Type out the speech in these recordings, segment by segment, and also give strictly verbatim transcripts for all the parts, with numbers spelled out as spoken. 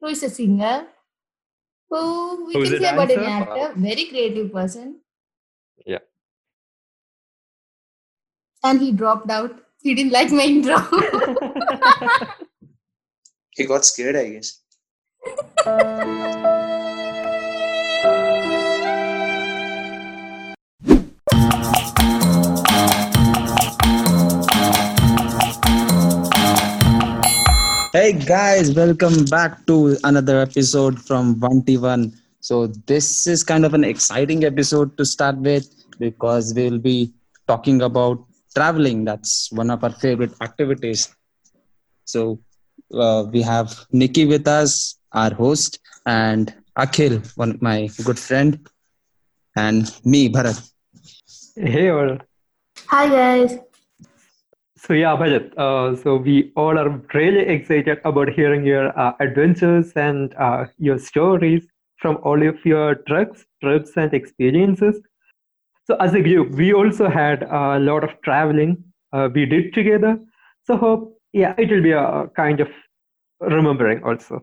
who is a singer, who we Who's can a say about an dancer? actor, very creative person, Yeah. and he dropped out. He didn't like my intro. He got scared, I guess. Hey guys, welcome back to another episode from one T one. So this is kind of an exciting episode to start with because we'll be talking about traveling. That's one of our favorite activities. So uh, we have Nikki with us, our host, and Akhil, one of my good friend, and me, Bharat. Hey all. Hi guys. So yeah, Bharat. Uh, so we all are really excited about hearing your uh, adventures and uh, your stories from all of your trips, trips and experiences. So as a group, we also had a lot of traveling uh, we did together. So hope yeah, it will be a kind of remembering also.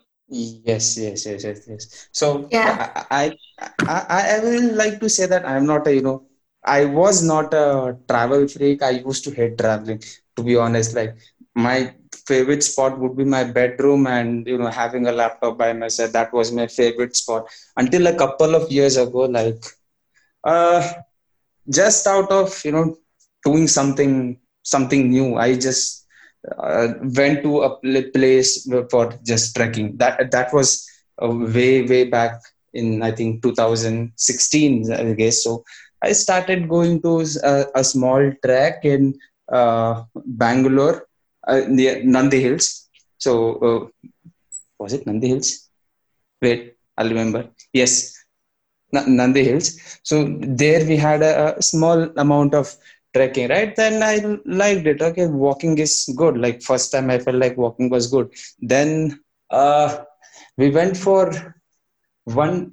Yes, yes, yes, yes, yes. So Yeah. I, I, I, I I will like to say that I'm not a, you know, I was not a travel freak. I used to hate traveling, to be honest. Like my favorite spot would be my bedroom and, you know, having a laptop by my side. That was my favorite spot until a couple of years ago. Like, uh, just out of, you know, doing something, something new. I just uh, went to a pl- place for just trekking. That that was uh, way way back in I think two thousand sixteen, I guess. So I started going to a, a small trek in uh, Bangalore uh, near Nandi Hills. So uh, was it Nandi Hills? Wait, I'll remember. Yes, N- Nandi Hills. So there we had a, a small amount of trekking, right? Then I liked it. Okay, walking is good. Like first time I felt like walking was good. Then uh, we went for one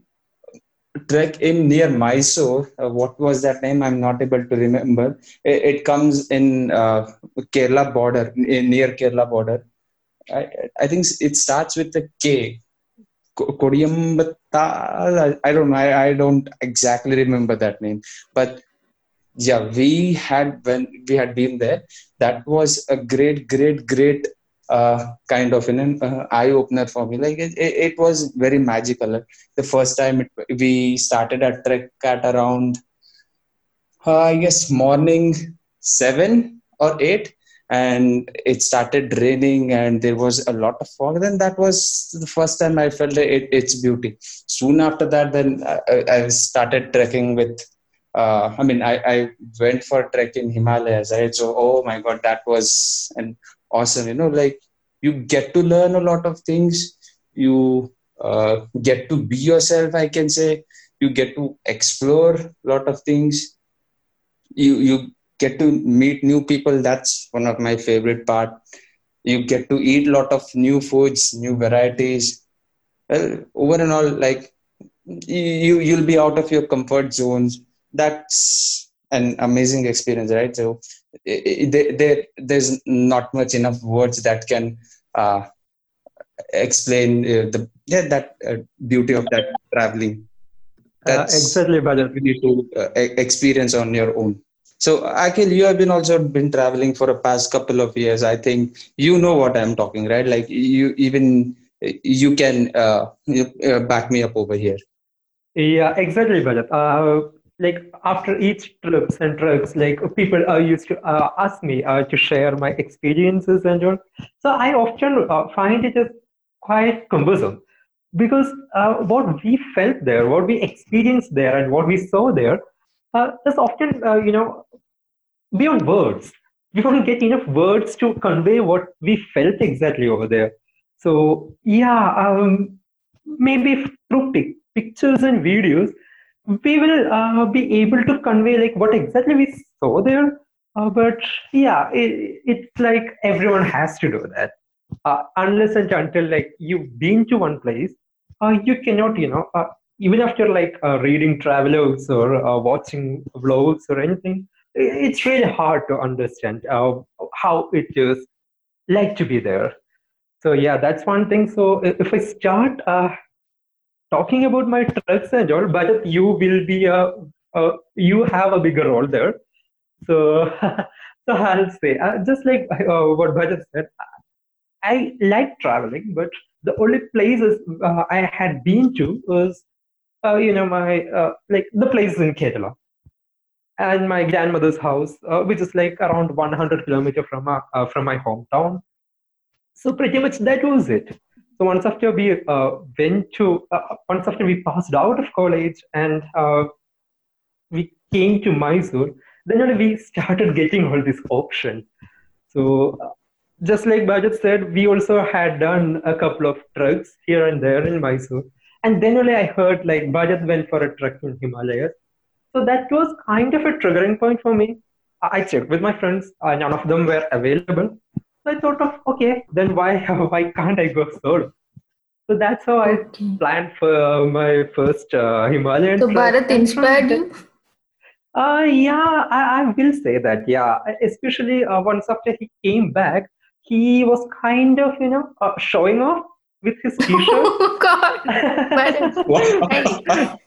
trek in near Mysore. Uh, what was that name? I'm not able to remember. It, it comes in uh, Kerala border, in, near Kerala border. I, I think it starts with a K. Ko- Kodiyambata. I I don't know. I, I don't exactly remember that name, but yeah, we had when we had been there. That was a great, great, great uh, kind of an uh, eye opener for me. Like it, it, it was very magical. The first time it, we started a trek at around uh, I guess morning seven or eight, and it started raining, and there was a lot of fog. Then that was the first time I felt it, its beauty. Soon after that, then I, I I started trekking with. Uh, I mean, I, I went for a trek in Himalayas, right? So, oh my God, that was an awesome. You know, like you get to learn a lot of things. You uh, get to be yourself. I can say you get to explore a lot of things. You you get to meet new people. That's one of my favorite part. You get to eat a lot of new foods, new varieties. Well, over and all, like you you'll be out of your comfort zones. That's an amazing experience, right? So i- i- there, there there's not much enough words that can uh, explain uh, the yeah that uh, beauty of that traveling. Uh, That's exactly, something Bharat. you need to uh, e- experience on your own. So, Akhil, you have been also been traveling for a past couple of years. I think you know what I'm talking, right? Like you even you can uh, you, uh, back me up over here. Yeah, exactly, Bharat. Uh, like after each trips and treks, like people uh, used to uh, ask me uh, to share my experiences and all. So I often uh, find it as quite cumbersome because uh, what we felt there, what we experienced there, and what we saw there uh, is often, uh, you know, beyond words. We don't get enough words to convey what we felt exactly over there. So yeah, um, maybe through pic- pictures and videos, we will uh, be able to convey like what exactly we saw there. Uh, but yeah, it, it's like everyone has to do that. Uh, unless and until like you've been to one place, uh, you cannot, you know, uh, even after like uh, reading travelogues or uh, watching vlogs or anything, i- it's really hard to understand uh, how it is like to be there. So yeah, that's one thing. So i- if I start uh, talking about my trucks and all, but you will be a, a you have a bigger role there. So so I'll say uh, just like uh, what Bharat said, I like traveling, but the only places uh, I had been to was uh, you know my uh, like the places in Kerala and my grandmother's house, uh, which is like around one hundred kilometer from uh, uh, from my hometown. So pretty much that was it. So once after we uh, went to, uh, once after we passed out of college and uh, we came to Mysore, then only we started getting all these options. So uh, just like Bajat said, we also had done a couple of trucks here and there in Mysore. And then only I heard like Bajat went for a truck in Himalayas. So that was kind of a triggering point for me. I I checked with my friends, uh, none of them were available. So I thought of, okay, then why why can't I go solo? So that's how I Okay. planned for my first uh, Himalayan So trek. Bharat And from inspired the, you? uh, yeah, I, I will say that, yeah. Especially uh, once after he came back, he was kind of, you know, uh, showing off with his t-shirt. Oh God, Bharat. Hey.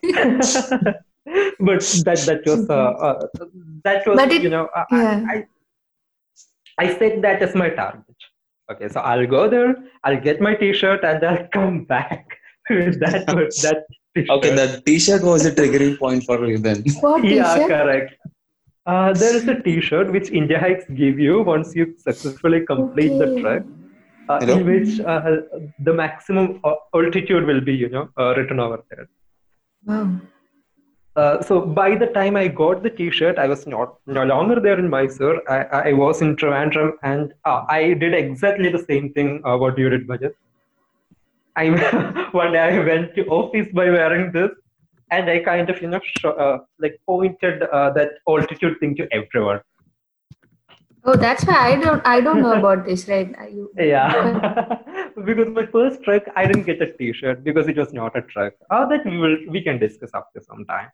But that that was uh, Okay. uh, that was But you it, know uh, I, yeah. I I set that as my target. Okay, so I'll go there, I'll get my t-shirt, and I'll come back with that with that Okay, t-shirt. the T-shirt was a triggering point for you then. What Yeah, t-shirt? correct. Uh, there is a t-shirt which India Hikes give you once you successfully complete the Okay. trek, uh, in Hello? which uh, the maximum uh, altitude will be, you know, uh, written over there. Wow. Uh, so by the time I got the T-shirt, I was not no longer there in Mysore. I, I was in Trivandrum, and uh, I did exactly the same thing. Uh, what you did, Bajat. I one day I went to office by wearing this, and I kind of you know sh- uh, like pointed uh, that altitude thing to everyone. Oh, that's why I don't I don't know about this, right? Are you, but Yeah, because my first truck, I didn't get a T-shirt because it was not a truck. Uh, that we will we can discuss after some time.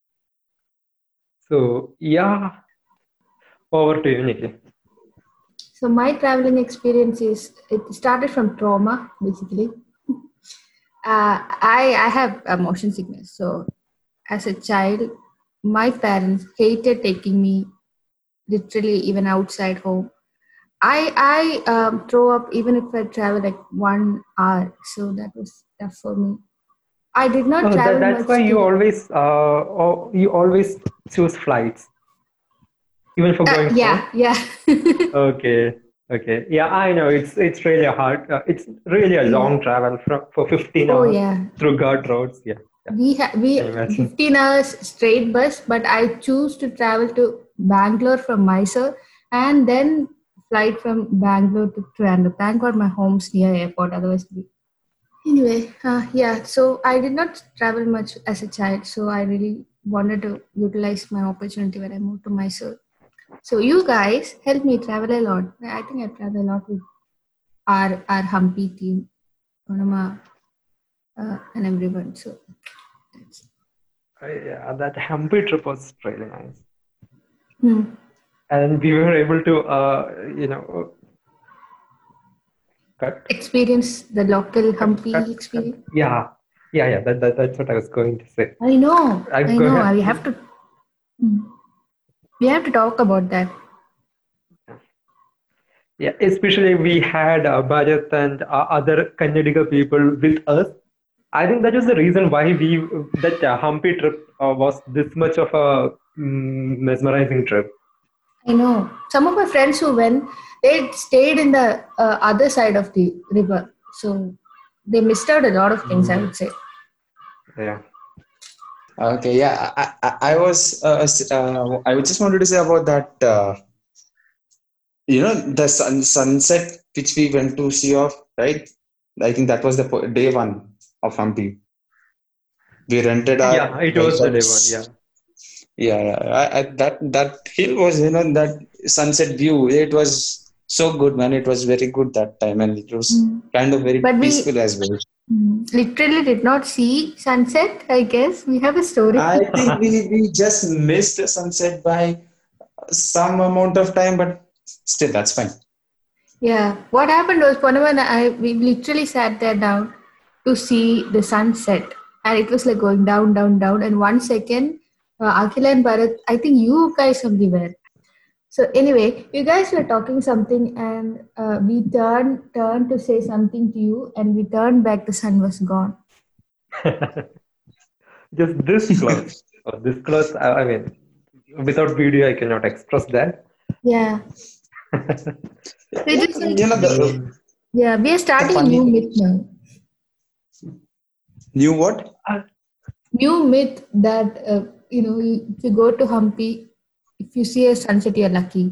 So yeah, over to you, Nikki. so my traveling experience is it started from trauma basically. Uh, I I have a motion sickness, so as a child, my parents hated taking me literally even outside home. I I um, throw up even if I travel like one hour, so that was tough for me. I did not Oh, that, travel that's why much you till always uh oh, you always choose flights even for uh, going home. yeah yeah Okay, okay, yeah, I know it's it's really hard. Uh, it's really a yeah. long travel from for fifteen Oh hours yeah, through guard roads. Yeah, yeah, we ha- we can imagine. fifteen hours straight bus, but I choose to travel to Bangalore from Mysore and then flight from Bangalore to Trivandrum. Thank God my home's near airport, otherwise we anyway, uh, yeah, so I did not travel much as a child, so I really wanted to utilize my opportunity when I moved to Mysore. So you guys helped me travel a lot. I think I travel a lot with our our Humpy team, Onama, uh, and everyone. So that's Uh, yeah, that Hampi trip was really nice, hmm. and we were able to uh you know cut Experience the local cut Humpy cut cut. experience. Yeah, yeah, yeah. That, that that's what I was going to say. I know, I I go know. ahead. We have to, hmm. we have to talk about that. Yeah, especially we had uh, Bharat and uh, other Kannadiga people with us. I think that was the reason why we that uh, Hampi trip uh, was this much of a mm, mesmerizing trip. I know. Some of my friends who went, they stayed in the uh, other side of the river, so they missed out a lot of things. I Mm, would say. yeah. Okay, yeah, I, I, I was, uh, s- uh, I just wanted to say about that, uh, you know, the sun, sunset which we went to see off, right? I think that was the po- day one of Hampi. We rented our Yeah, it was the day one. Yeah. vehicles. Yeah, yeah. I, I, that that hill was, you know, that sunset view. It was so good, man. It was very good that time, and it was Mm. kind of very But we peaceful as well. mm, literally did not see sunset. I guess we have a story. I think we we just missed the sunset by some amount of time, but still, that's fine. Yeah. What happened was Panavan and I we literally sat there down to see the sunset, and it was like going down, down, down. And one second, uh, Akhila and Bharat, I think you guys only were. So anyway, you guys were talking something, and uh, we turned turned to say something to you, and we turned back. The sun was gone. Just this close. Uh, this close, I, I mean, without video, I cannot express that. Yeah. So Yeah, it is like you know the Mm. yeah, we are the starting a funny new thing. myth now. New what? Uh, New myth that uh, you know if you go to Hampi, if you see a sunset, you're lucky.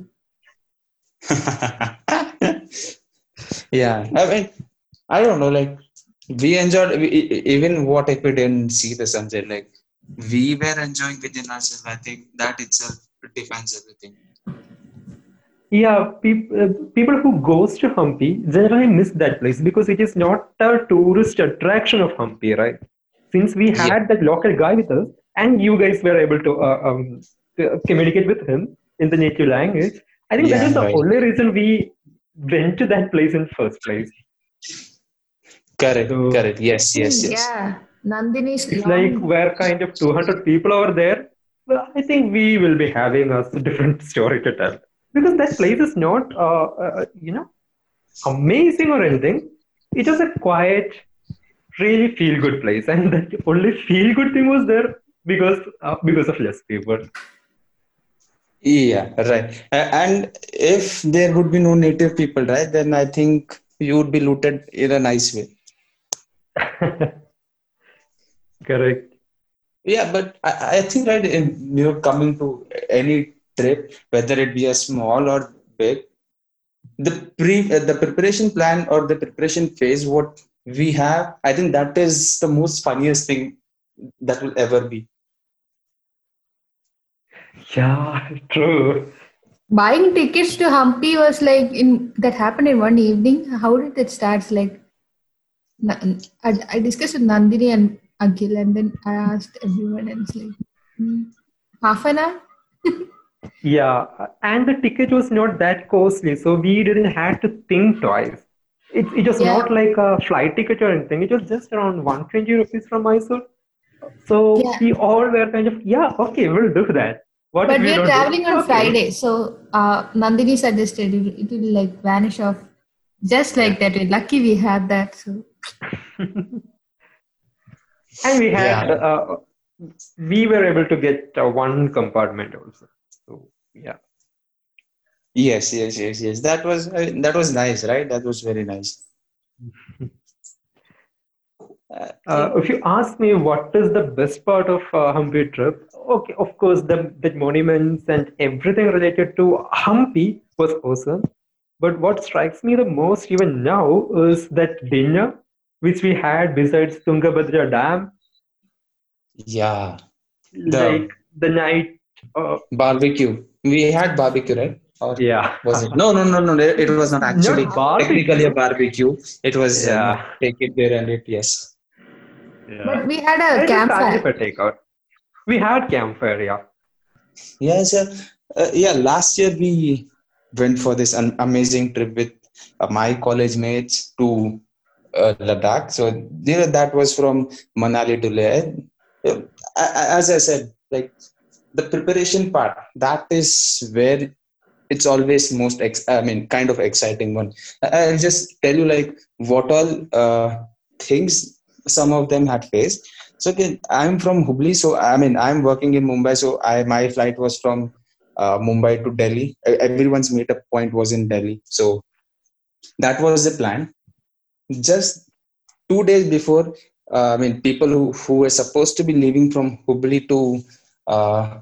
Yeah, I mean, I don't know. Like we enjoyed we, e- e- even what if we didn't see the sunset? Like we were enjoying within ourselves. I think that itself defines everything. Yeah, peop- uh, people who goes to Hampi generally miss that place because it is not a tourist attraction of Hampi, right? Since we Yeah, had that local guy with us, and you guys were able to, uh, um, to communicate with him in the native language, I think that is yeah, the right. only reason we went to that place in first place. Correct, So correct. Yes, yes, Hmm, yes. yeah, Nandini's it's like long. we're kind of two hundred people over there. Well, I think we will be having a different story to tell because that place is not, uh, uh, you know, amazing or anything. It was a quiet, really feel good place, and the only feel good thing was there because uh, because of less people. Yeah, right. A- And if there would be no native people, right, then I think you would be looted in a nice way. Correct. Yeah, but I, I think right, in, you know, coming to any trip, whether it be a small or big, the pre uh, the preparation plan or the preparation phase, what we have, I think that is the most funniest thing that will ever be. Yeah, true. Buying tickets to Hampi was like in that happened in one evening. How did it start? Like Na- I, I discussed with Nandini and Akhil, and then I asked everyone, and it's like hmm, half an hour. Yeah, and the ticket was not that costly, so we didn't have to think twice. It, it was Yeah, not like a flight ticket or anything. It was just around one hundred twenty rupees from Mysore. So yeah. we all were kind of, yeah, okay, we'll do that. What if But we we are don't do? traveling on Okay. Friday, so uh, Nandini suggested it, it will like vanish off just Yeah. like that. We're lucky we had that. So And we Yeah. had, uh, we were able to get uh, one compartment also. So, yeah. Yes, yes, yes, yes. That was uh, that was nice, right? That was very nice. Uh, Uh, if you ask me what is the best part of uh, Hampi trip, okay, of course, the, the monuments and everything related to Hampi was awesome. But what strikes me the most even now is that dinner which we had besides Tungabhadra Dam, yeah. like The the night. Uh, barbecue. We had barbecue, right? Or yeah, was it? No, no, no, no. It it was not actually not technically a barbecue. barbecue. It was, uh, you know, Yeah, take it there and it. Yes. yeah. but we had a It was kind campfire. of a takeout. We had campfire, yeah. Yes, sir. Uh, yeah, last year we went for this an amazing trip with uh, my college mates to uh, Ladakh. So you know, that was from Manali to Leh. Uh, a- a- As I said, like the preparation part, that is where it's always most ex- I mean, kind of exciting one. I- I'll just tell you like what all uh, things some of them had faced. So again, I'm from Hubli, so I mean I'm working in Mumbai, so I my flight was from uh, Mumbai to Delhi. E- Everyone's meetup point was in Delhi, so that was the plan. Just two days before, uh, I mean, people who who were supposed to be leaving from Hubli to uh,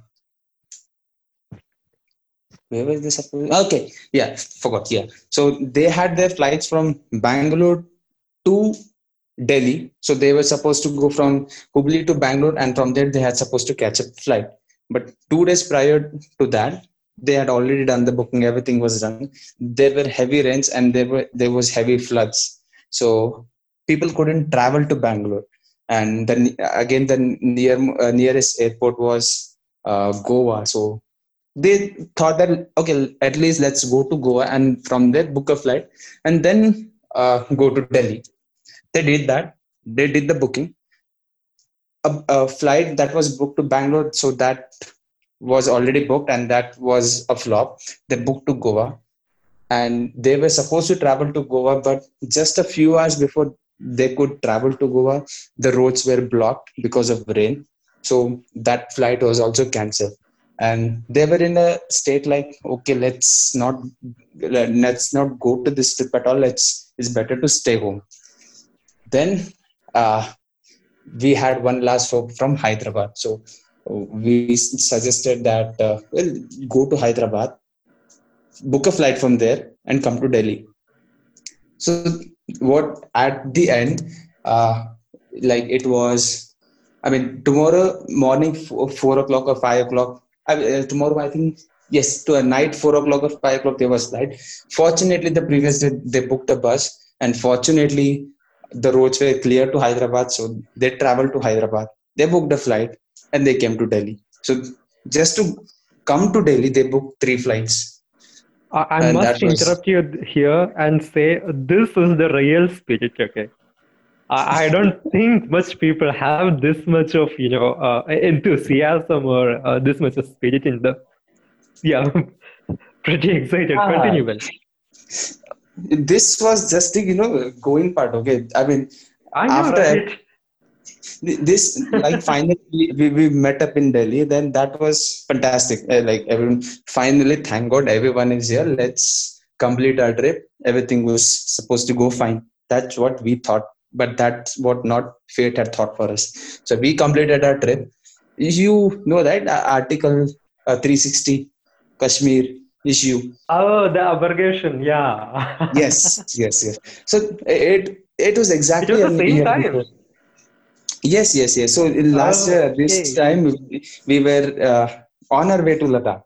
where was this supposed? Okay, yeah, forgot. Yeah, so they had their flights from Bangalore to Delhi. So they were supposed to go from Hubli to Bangalore, and from there they had supposed to catch a flight. But two days prior to that, they had already done the booking. Everything was done. There were heavy rains, and there were there was heavy floods. So people couldn't travel to Bangalore. And then again, the near uh, nearest airport was uh, Goa. So they thought that okay, at least let's go to Goa and from there book a flight and then uh, go to Delhi. They did that. They did the booking. A, a flight that was booked to Bangalore, so that was already booked and that was a flop. They booked to Goa and they were supposed to travel to Goa, but just a few hours before they could travel to Goa, the roads were blocked because of rain. So that flight was also cancelled. And they were in a state like, okay, let's not let's not go to this trip at all. Let's it's better to stay home. Then uh, we had one last hope from Hyderabad. So we suggested that uh, well, go to Hyderabad, book a flight from there, and come to Delhi. So what at the end, uh, like it was, I mean, tomorrow morning, four, four o'clock or five o'clock. I, uh, tomorrow, I think, yes, to a night, four o'clock or five o'clock, there was flight. Fortunately, the previous day they booked a bus, and fortunately, the roads were clear to Hyderabad, so they traveled to Hyderabad. They booked a flight, and they came to Delhi. So just to come to Delhi, they booked three flights, I, I and must that was interrupt you here and say this is the real spirit. Okay, I, I don't think much people have this much of you know uh, enthusiasm or uh, this much of spirit in the. Yeah, pretty excited. ah, Continue, well. this was just the you know going part. Okay, I mean I know, after right? this like finally we, we met up in Delhi, then that was fantastic. Uh, like everyone finally, thank God everyone is here, let's complete our trip. Everything was supposed to go fine. That's what we thought, but that's what not fate had thought for us. So we completed our trip. You know that uh, article uh, three sixty Kashmir issue. Oh, the abrogation. Yeah. Yes, yes, yes. So it it was It was exactly a the same year time. before. Yes, yes, yes. So in last Oh, year, this okay. time we, we were uh, on our way to Ladakh.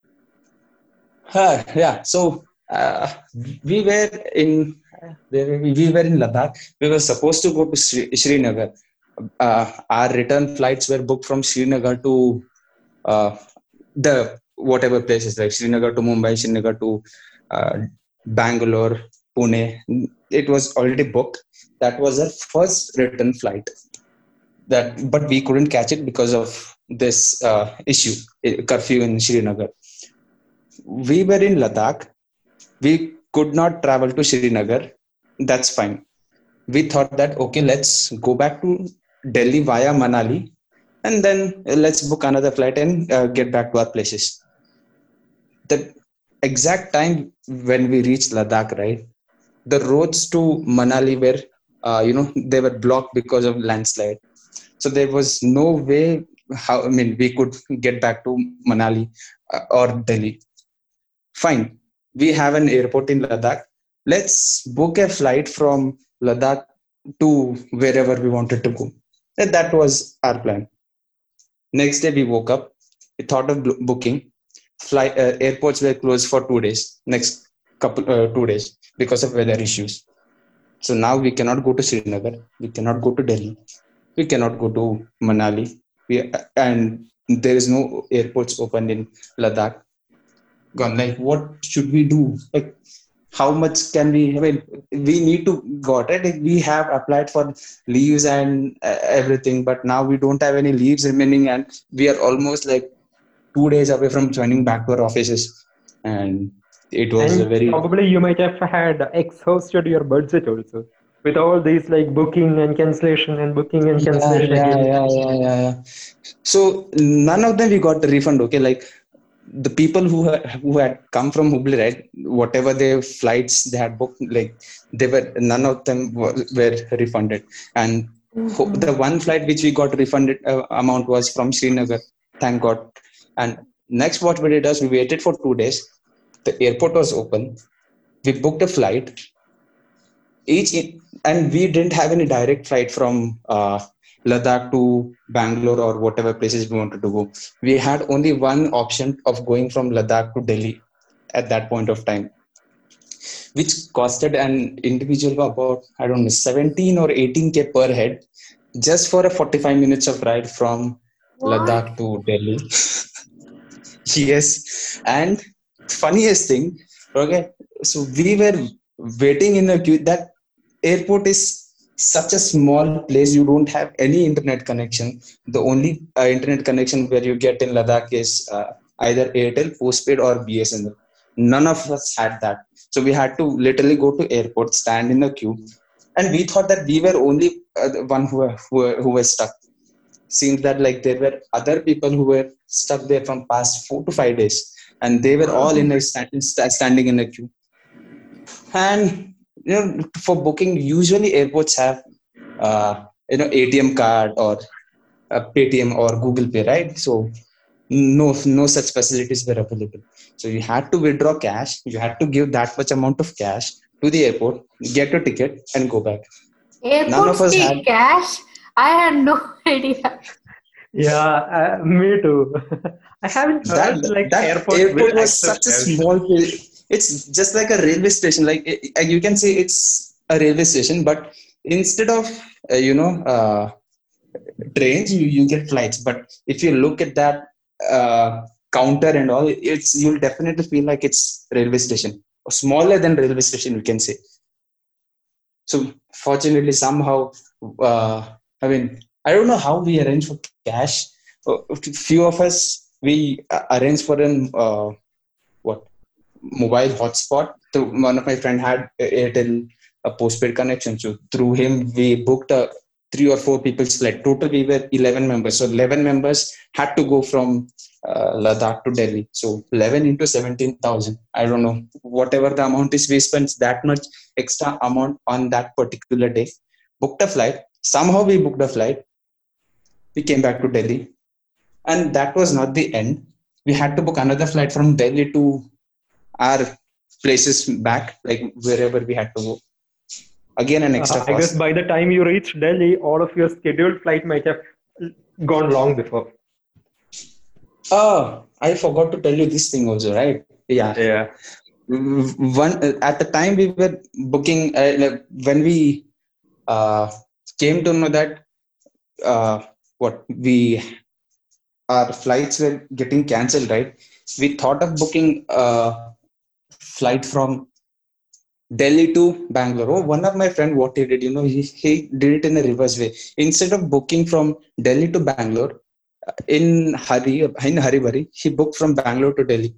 Huh, yeah. So uh, we were in where were we we were in Ladakh. We were supposed to go to Sri, Srinagar. Uh, our return flights were booked from Srinagar to uh, the whatever places like Srinagar to Mumbai, Srinagar to uh, Bangalore, Pune. It was already booked. That was our first return flight. That but we couldn't catch it because of this uh, issue, eh, curfew in Srinagar. We were in Ladakh. We could not travel to Srinagar. That's fine. We thought that okay, let's go back to Delhi via Manali, and then uh, let's book another flight and uh, get back to our places. The exact time when we reached Ladakh, right? The roads to Manali were, uh, you know, they were blocked because of landslide. So there was no way how I mean we could get back to Manali uh, or Delhi. Fine, we have an airport in Ladakh. Let's book a flight from Ladakh to wherever we wanted to go. And that was our plan. Next day we woke up. We thought of blo- booking. Flight uh, airports were closed for two days. Next couple uh, two days because of weather issues. So now we cannot go to Srinagar. We cannot go to Delhi. We cannot go to Manali. We, and there is no airports open in Ladakh. Gone. Like, what should we do? Like, how much can we? I mean, we need to got it. Like, we have applied for leaves and uh, everything, but now we don't have any leaves remaining, and we are almost like two days away from joining back to our offices. And it was a And very probably you might have had exhausted your budget also with all these like booking and cancellation and booking and yeah, cancellation yeah, again. yeah, yeah, yeah, yeah. So none of them we got the refund. Okay, like the people who had, who had come from Hubli, right? Whatever their flights they had booked, like they were none of them were, were refunded. And ho- Mhm. the one flight which we got refunded uh, amount was from Srinagar. Thank God. And next, what we did was we waited for two days. The airport was open. We booked a flight each in, and we didn't have any direct flight from uh, Ladakh to Bangalore or whatever places we wanted to go. We had only one option of going from Ladakh to Delhi at that point of time, which costed an individual about I don't know seventeen or eighteen k per head, just for a forty-five minutes of ride from What? Ladakh to Delhi. Yes. And funniest thing, okay, so we were waiting in a queue. That airport is such a small place. You don't have any internet connection. The only uh, internet connection where you get in Ladakh is uh, either Airtel postpaid or B S N L. None of us had that. So we had to literally go to airport, stand in a queue, and we thought that we were only uh, the one who were, who were, who were stuck. Seems that like there were other people who were stuck there from past four to five days, and they were all in a stand, standing in a queue. And you know, for booking, usually airports have uh, you know A T M card or a Paytm or Google Pay, right? So no no such facilities were available. So you had to withdraw cash. You had to give that much amount of cash to the airport, get a ticket, and go back. None of Airports us had take cash? I had no idea. Yeah, uh, me too. I haven't that heard like that airports airport will was accept such a cash. small place. It's just like a railway station. Like it, it- you can say it's a railway station, but instead of uh, you know uh, trains, you, you get flights. But if you look at that uh, counter and all, it's you'll definitely feel like it's railway station, or smaller than railway station, you can say. So fortunately, somehow, uh, I mean, I don't know how we arrange for cash. Uh, few of us we uh, arrange for an uh, what mobile hotspot. So one of my friend had Airtel a postpaid connection, so through him we booked a three or four people's flight. Total we were eleven members, so eleven members had to go from uh, Ladakh to Delhi. So eleven into seventeen thousand. I don't know, whatever the amount is, we spent that much extra amount on that particular day. Booked a flight. Somehow we booked a flight. We came back to Delhi, and that was not the end. We had to book another flight from Delhi to our places back, like wherever we had to go. Again, an extra Uh, I guess cost. by the time you reach Delhi, all of your scheduled flight might have gone long before. Oh, I forgot to tell you this thing also, right? Yeah. Yeah. One uh, at the time we were booking, uh, like, when we uh, came to know that uh, what we our flights were getting cancelled, right? We thought of booking a flight from Delhi to Bangalore. Oh, one of my friend, what he did, you know, he, he did it in a reverse way. Instead of booking from Delhi to Bangalore, uh, in hurry, in Haribari, he booked from Bangalore to Delhi.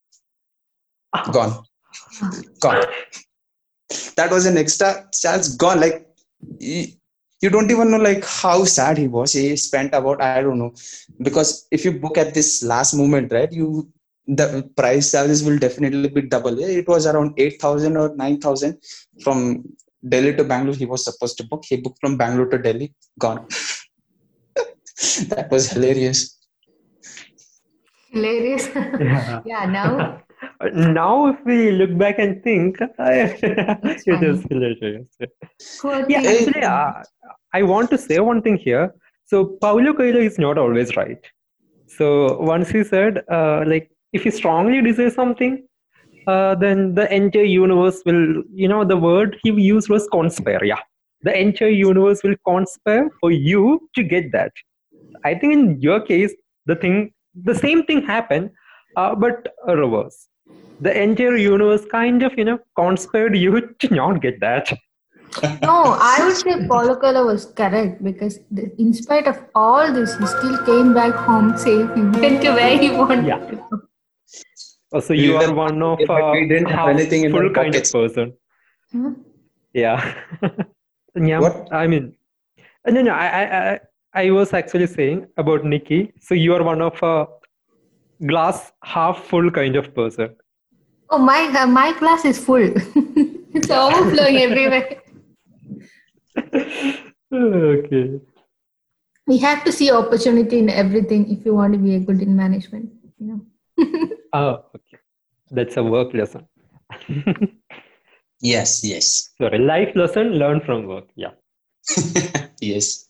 Gone, gone. That was an extra charge. Gone. Like he, you don't even know like how sad he was. He spent about, I don't know, because if you book at this last moment, right, you the price charges will definitely be double. It was around eight thousand or nine thousand from Delhi to Bangalore. He was supposed to book. He booked from Bangalore to Delhi. Gone. That was hilarious. Hilarious. Yeah. Yeah, now Now, if we look back and think, it's it is funny. hilarious. Poor Yeah, thing. actually, uh, I want to say one thing here. So, Paulo Coelho is not always right. So, once he said, uh, like, if you strongly desire something, uh, then the entire universe will, you know, the word he used was conspire. Yeah. The entire universe will conspire for you to get that. I think in your case, the thing, the same thing happened, uh, but a reverse. The entire universe kind of, you know, conspired you to not get that. No, I would say Paulo Coelho was correct because the, in spite of all this, he still came back home safe. He went to where he wanted Yeah. to go. Oh, so We you were are one of but uh, we didn't have half anything in full our kind of pockets. person. Huh? Yeah. Yeah. What? I mean, uh, no, no. I, I, I, I was actually saying about Nikki. So you are one of a glass half full kind of person. Oh, my uh, my class is full. It's overflowing everywhere. Okay. We have to see opportunity in everything if you want to be a good in management. You know. Oh, okay. That's a work lesson. Yes, yes, Sorry, life lesson learned from work. Yeah. yes.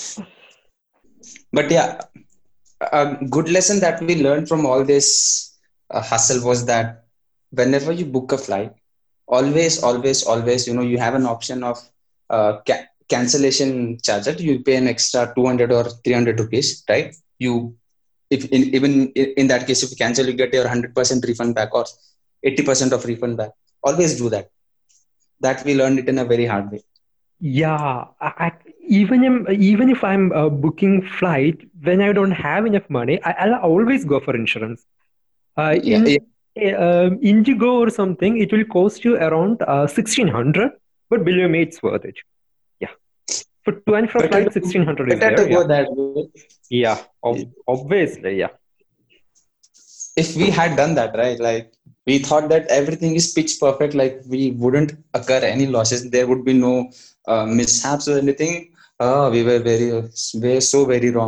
But yeah, a good lesson that we learned from all this uh, hustle was that whenever you book a flight, always, always, always, you know, you have an option of uh, ca- cancellation charge. That you pay an extra two hundred or three hundred rupees, right? You if in, even in, in that case, if you cancel, you get your one hundred percent refund back or eighty percent of refund back. Always do that. That we learned it in a very hard way. Yeah, I, I- even if, even if I'm uh, booking flight when I don't have enough money, I, I'll always go for insurance. Uh, Yeah, in yeah. uh, Indigo or something, it will cost you around uh, sixteen hundred, but believe me, it's worth it. Yeah, for to and fro better flight, to sixteen hundred is better to there. go Yeah, that way. yeah, ob- obviously, yeah. If we had done that, right, like we thought that everything is pitch perfect, like we wouldn't occur any losses, there would be no uh, mishaps or anything. Uh, we were very we were so very wrong,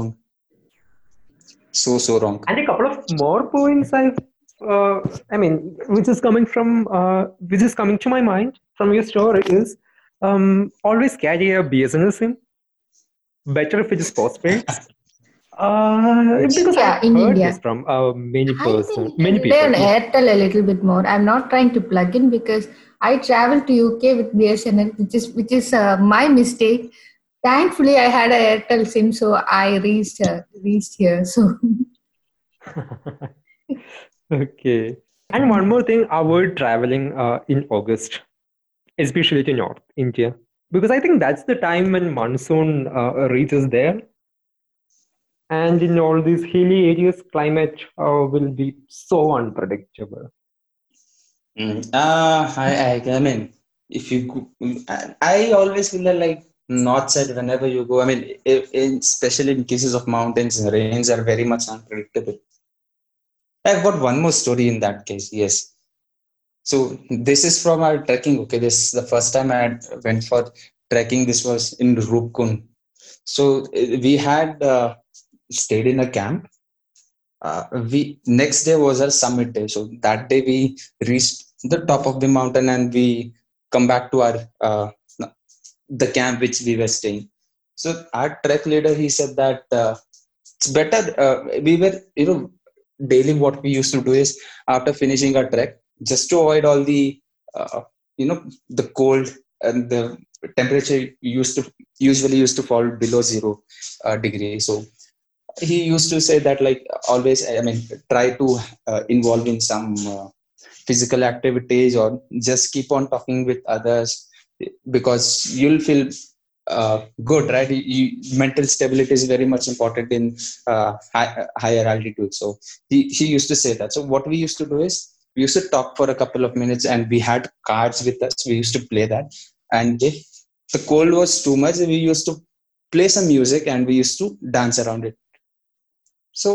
so so wrong. And a couple of more points I've, uh, I mean, which is coming from, uh, which is coming to my mind from your story is, um, always carry a B S N L SIM. Better if it is postpaid. Uh, In because India, I've in heard this India. from uh, many I person, think you many can rely people. on Yeah. Airtel a little bit more. I'm not trying to plug in because I traveled to U K with B S N L, which is which is uh, my mistake. Thankfully, I had a Airtel SIM, so I reached uh, reached here. So Okay. And one more thing, avoid traveling uh, in August, especially to North India, because I think that's the time when monsoon uh, reaches there, and in all these hilly areas, climate uh, will be so unpredictable. Mm. Uh, I, I, I mean, if you, go- I, I always feel that like north side, whenever you go, I mean, if, in, especially in cases of mountains, rains are very much unpredictable. I've got one more story in that case. Yes. So this is from our trekking. Okay, this is the first time I had went for trekking. This was in Rupkund. So uh, we had uh, stayed in a camp. Uh, we next day was our summit day. So that day we reached the top of the mountain and we come back to our uh, the camp which we were staying. So our trek leader he said that uh, it's better. Uh, we were you know daily what we used to do is after finishing our trek, just to avoid all the uh, you know the cold and the temperature used to usually used to fall below zero uh, degree. So he used to say that like always I mean try to uh, involve in some uh, physical activities or just keep on talking with others because you'll feel uh, good, right? You, mental stability is very much important in uh, high, higher altitude. So he, he used to say that. So what we used to do is we used to talk for a couple of minutes and we had cards with us. We used to play that. And if the cold was too much, we used to play some music and we used to dance around it. So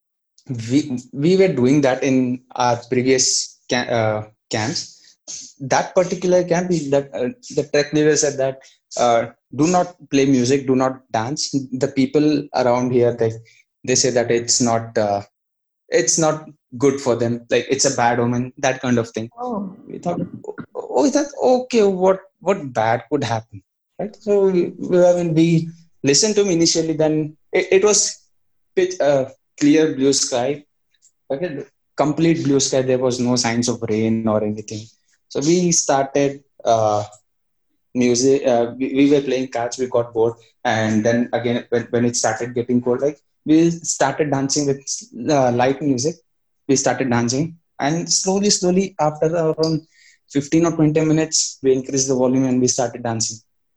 we we were doing that in our previous ca- uh, camps. That particular camp, that uh, the trek leader said that uh, do not play music, do not dance. The people around here, they they say that it's not uh, it's not good for them. Like it's a bad omen, that kind of thing. oh, We thought, oh, is that okay? What what bad could happen, right? So we, we- I mean, we listened to him initially. Then it, it was pitch, uh, clear blue sky. Okay, complete blue sky. There was no signs of rain or anything. So we started uh, music. Uh, we, we were playing cards. We got bored, and then again when, when it started getting cold, like we started dancing with uh, light music. We started dancing, and slowly, slowly, after around fifteen or twenty minutes, we increased the volume and we started dancing.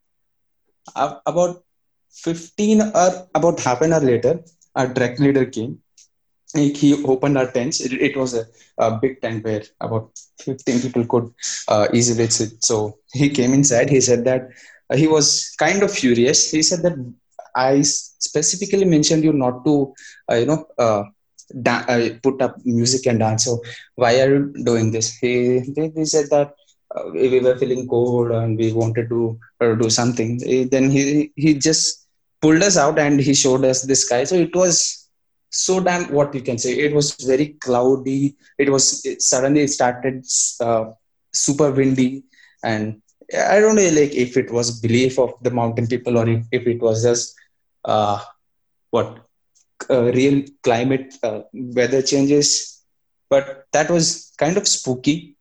Uh, about fifteen or about half an hour later, our track leader came. He opened our tents. It, it was a, a big tent where about fifteen people could uh, easily sit. So he came inside. He said that uh, he was kind of furious. He said that I specifically mentioned you not to, uh, you know, uh, da- uh, put up music and dance. So why are you doing this? He, he, he said that uh, we were feeling cold and we wanted to uh, do something. Eh, Then he, he just pulled us out and he showed us the sky. So it was so damn what you can say. It was very cloudy. It was it suddenly it started uh, super windy, and I don't know like if it was belief of the mountain people or if, if it was just uh, what uh, real climate uh, weather changes. But that was kind of spooky.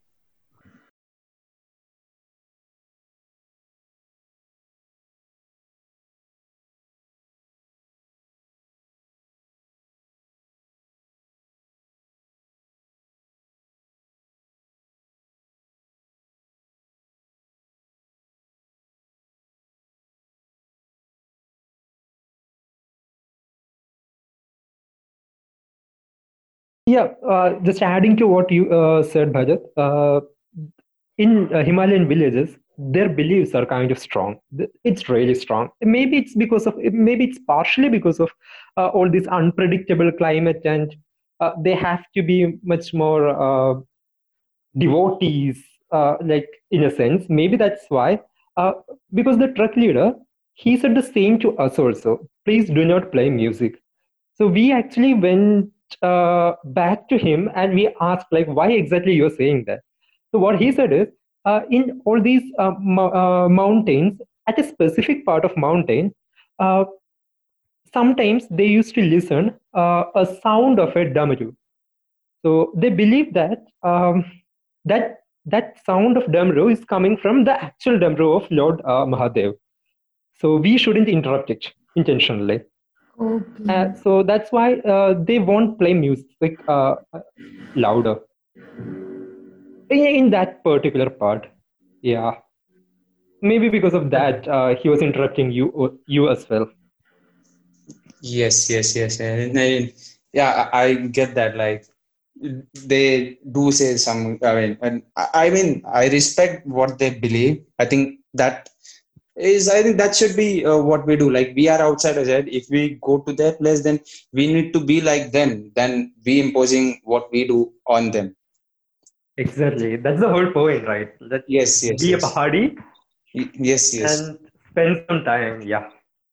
Yeah, uh, just adding to what you uh, said, Bhajat, uh, in uh, Himalayan villages, their beliefs are kind of strong. Th- It's really strong. Maybe it's because of, maybe it's partially because of uh, all this unpredictable climate, and uh, they have to be much more uh, devotees, uh, like in a sense. Maybe that's why. Uh, because the truck leader, he said the same to us also. Please do not play music. So we actually went uh, back to him and we asked, like, why exactly you're saying that? So what he said is, uh, in all these uh, mo- uh, mountains, at a specific part of mountain, uh, sometimes they used to listen uh, a sound of a damaru. So they believe that um, that that sound of Damru is coming from the actual Damru of Lord uh, Mahadev. So we shouldn't interrupt it intentionally. Uh, Okay. so that's why uh, they won't play music uh, louder in, in that particular part. Yeah, maybe because of that uh, he was interrupting you you as well. Yes, yes, yes, and, and yeah, I, I get that. Like they do say some. I mean, and I I mean, I respect what they believe. I think that is. I think that should be uh, what we do. Like we are outsiders, right? If we go to their place, then we need to be like them. Then be imposing what we do on them. Exactly, that's the whole point, right? Let's Yes, yes, be a yes, party Y- yes, yes. and spend some time. Yeah.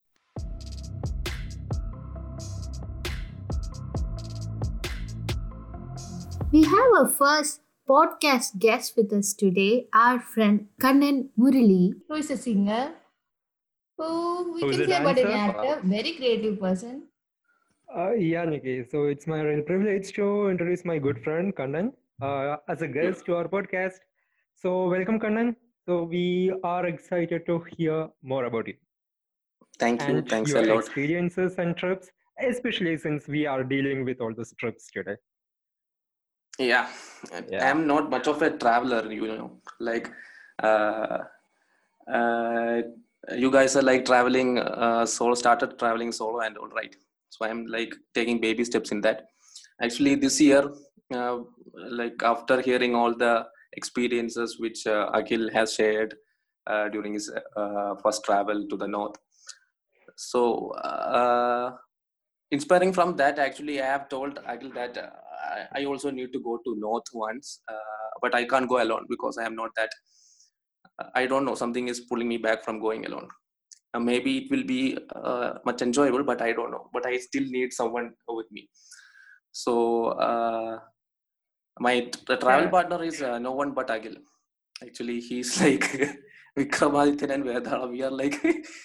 We have our first podcast guest with us today, our friend Kannan Murali, who is a singer, who we Who's can a say about an dancer? actor, very creative person. Uh, yeah, Nikki. So it's my real privilege to introduce my good friend Kannan uh, as a guest to our podcast. So welcome, Kannan. So we are excited to hear more about you Thank you. and Thanks a your lot. experiences and trips, especially since we are dealing with all those trips today. Yeah, Yeah. I'm not much of a traveler, you know. Like, uh, uh, you guys are like traveling uh, solo, started traveling solo and all right. So I'm like taking baby steps in that. Actually, this year, uh, like after hearing all the experiences which uh, Akhil has shared uh, during his uh, first travel to the north. So, uh, inspiring from that, actually, I have told Akhil that uh, I I also need to go to north once, uh, but I can't go alone because I am not that. I don't know. Something is pulling me back from going alone. Uh, maybe it will be uh, much enjoyable, but I don't know. But I still need someone with me. So uh, my t- travel Yeah. partner is uh, no one but Akhil. Actually, he's like Vikramadityan and Vedana. We are like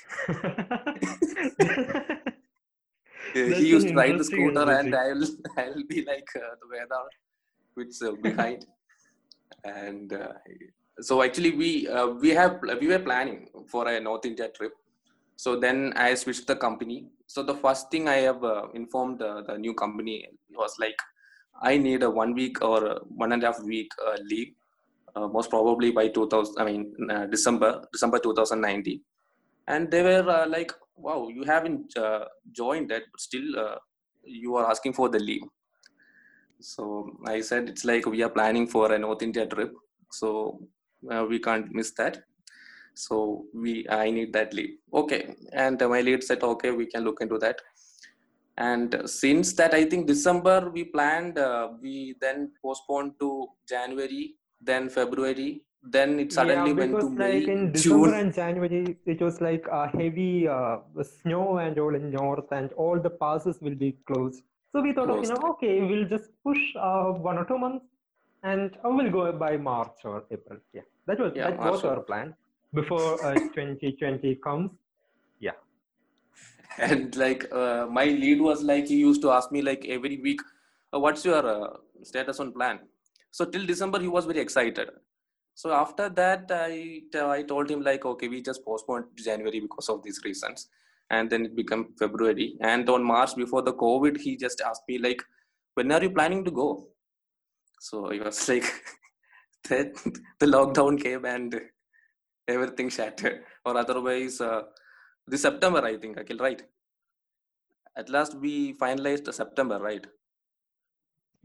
he That's an used to ride the interesting scooter, and analogy. I'll I'll be like uh, the Vedana, which uh, behind. And uh, so actually we uh, we have we were planning for a North India trip. So then I switched the company. So the first thing I have uh, informed uh, the new company was like I need a one week or a one and a half week uh, leave, uh, most probably by two thousand. I mean uh, December December twenty nineteen. And they were uh, like, "Wow, you haven't uh, joined that, but still uh, you are asking for the leave." So I said it's like we are planning for a North India trip, so uh, we can't miss that. So we I need that leave. Okay, and uh, my lead said, okay, we can look into that. And uh, since that, I think December we planned, uh, we then postponed to January, then February, then it Yeah, suddenly went because to like May, in December June, and January, it was like a heavy uh, snow and all in north, and all the passes will be closed. So we thought of, you closed. know, okay, we'll just push uh, one or two months, and uh, we'll go by March or April. Yeah, that was Yeah, that was March. our plan before uh, twenty twenty comes. Yeah. And like uh, my lead was like he used to ask me like every week, uh, what's your uh, status on plan? So till December he was very excited. So after that I, I told him like, okay, we just postponed to January because of these reasons, and then it became February. And on March, before the COVID, he just asked me like, when are you planning to go? So I was like, that the lockdown came and everything shattered. Or otherwise, uh, this September, I think, Akhil, right? At last we finalized September, right?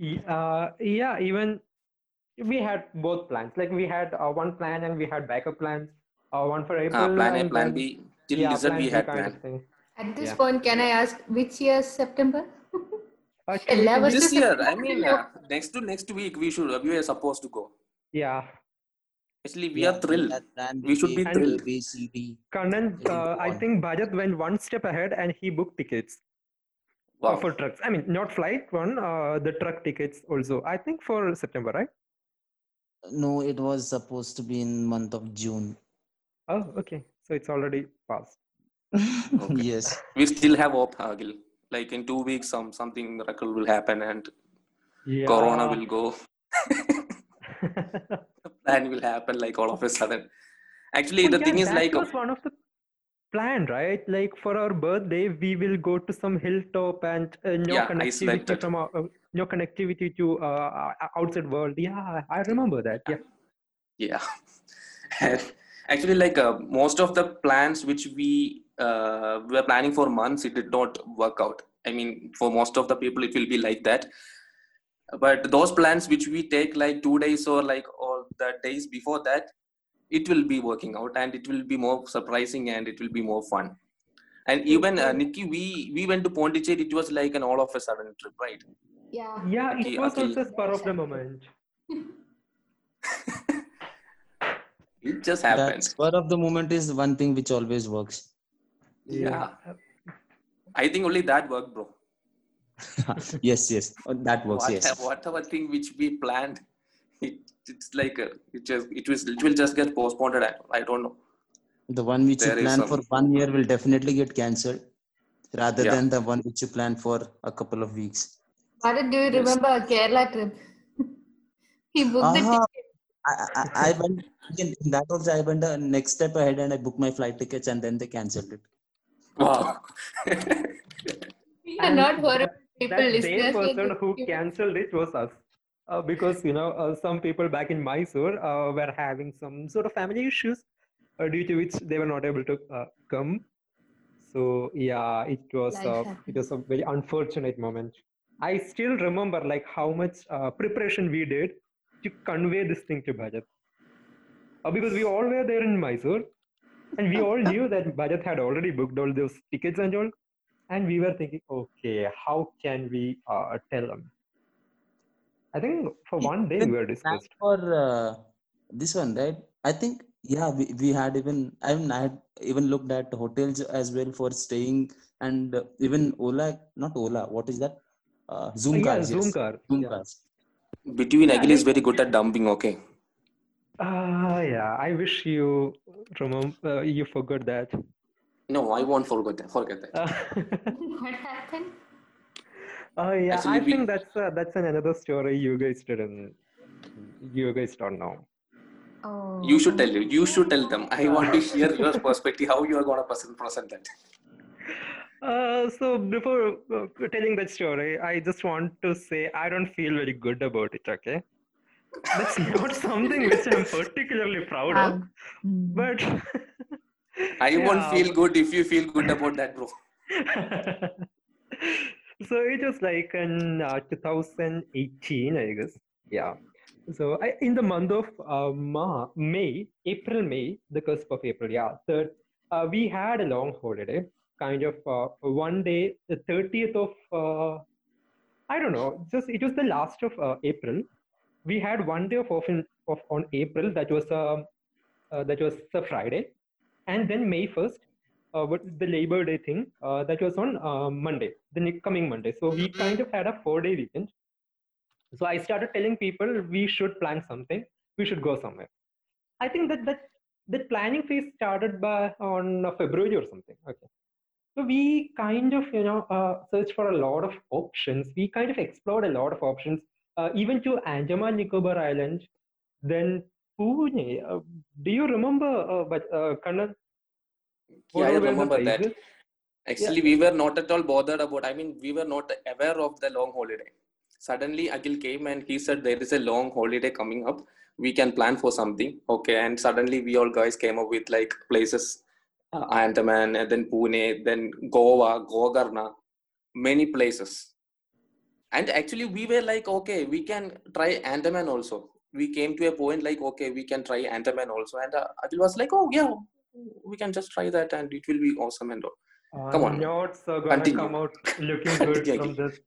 Y- Uh, yeah, even we had both plans. Like we had uh, one plan and we had backup plans. Uh, one for Uh, April plan A, and plan then B. Till yeah, lizard plan we B had kind of plan. thing. At this Yeah. point, can I ask which year's September? Uh, എല്ലാ twenty twenty. വർഷവും This year, I September mean, അല്ലല്ലോ. uh, next to next week we should we are supposed to go. Yeah. Actually, we Yeah, are we thrilled. had planned We should A, be And A, thrilled. B, C, D, Kanan, and uh, so I on. think Bajat went one step ahead and he booked tickets uh, Wow. for trucks. I mean, not flight one, uh, the truck tickets also. I think for September, right? No, it was supposed to be in month of June. Oh, okay. So it's already passed. Okay. Yes. We still have hope, Agil. Like in two weeks, some something miracle will happen and Corona Yeah. will go. Plan will happen like all of a sudden. Actually, Oh, the yeah, thing is that like, uh, was one of the plan, right? Like for our birthday, we will go to some hilltop and uh, no yeah, connectivity isolated. from our, uh, no connectivity to uh, uh, outside world. Yeah, I remember that. Yeah. Yeah. And actually, like uh, most of the plans which we uh, were planning for months, it did not work out. I mean, for most of the people, it will be like that. But those plans which we take like two days or like or the days before that, it will be working out and it will be more surprising and it will be more fun. And True, even uh, true. Nikki, we we went to Pondicherry. It was like an all of a sudden trip, right? Yeah, Yeah, it Okay, was Akhil, also spur very of the sudden. moment. it just That happened. spur of the moment is one thing which always works. Yeah. Yeah, I think only that worked, bro. Yes, yes. Uh, That works, What yes. whatever thing which we planned, it, it's like a, it just it was it will just get postponed. I, I don't know. The one which you There is plan for some one year will definitely get cancelled rather yeah than the one which you plan for a couple of weeks. Bharat, do you yes. remember our Kerala trip? He booked the Ah, ticket. I, I, I went in, in that also. I went the next step ahead and I booked my flight tickets and then they cancelled it. Wow. We are And not horrible that, people, that they listeners. We are person just who human. canceled it was us. Uh, because, you know, uh, some people back in Mysore uh, were having some sort of family issues uh, due to which they were not able to uh, come. So yeah, it was Life uh, it was happens. a very unfortunate moment. I still remember like how much uh, preparation we did to convey this thing to Bharat. Uh, because we all were there in Mysore and we all knew that Bharat had already booked all those tickets and all. And we were thinking, okay, how can we uh, tell them? I think for one day we Even were plan discussed. for uh, this one, right? I think yeah, we, we had even I mean I had even looked at hotels as well for staying and uh, even Ola, not Ola, what is that? Uh, Uh, Zoom yeah, cars, Zoom yes, car. Zoom Yeah. cars. Between Yeah, Agil is like, very good at dumping. Okay. uh, yeah, I wish you remember, uh, you forgot that. No, I won't forget that. Forget that. Uh, What happened? uh, yeah, Actually, I think we that's uh, that's an another story you guys didn't, you guys don't know. you Oh, should tell you. You should tell them. I want to Uh, hear your perspective. How you are gonna present present that. uh, so before uh, telling that story, I just want to say I don't feel very good about it. Okay, that's not something which I'm particularly proud of, um, mm. but I won't yeah. feel good if you feel good about that, bro. So it was like in uh, two thousand eighteen, I guess. Yeah. So I, in the month of uh, Ma- May, April, May, the cusp of April, yeah, third, uh, we had a long holiday, kind of uh, one day, the thirtieth of, uh, I don't know, just it was the last of uh, April. We had one day of off, in, of on April, that was um, uh, that was a Friday, and then May first, uh, what the Labor Day thing, uh, that was on uh, Monday, the next coming Monday. So we kind of had a four-day weekend. So I started telling people we should plan something, we should go somewhere. I think that that that planning phase started by on uh, February or something. Okay. So we kind of, you know, uh, searched for a lot of options. We kind of explored a lot of options, uh, even to Andaman Nicobar Island, then Pune. Uh, do you remember, uh, but uh, Kannan, Yeah, what I all were the remember that. places? Yeah, Actually, we were not at all bothered about. I mean, we were not aware of the long holiday. Suddenly, Akhil came and he said there is a long holiday coming up. We can plan for something. Okay, and suddenly we all guys came up with like places, uh, Andaman, and then Pune, then Goa, Gokarna, many places. and actually we were like, okay, we can try Andaman also. We came to a point like, okay, we can try Andaman also. And uh, Adil was like, oh yeah, we can just try that and it will be awesome and all. Uh, Come on, not so gonna continue. come out looking good Continue, from Akhil. this.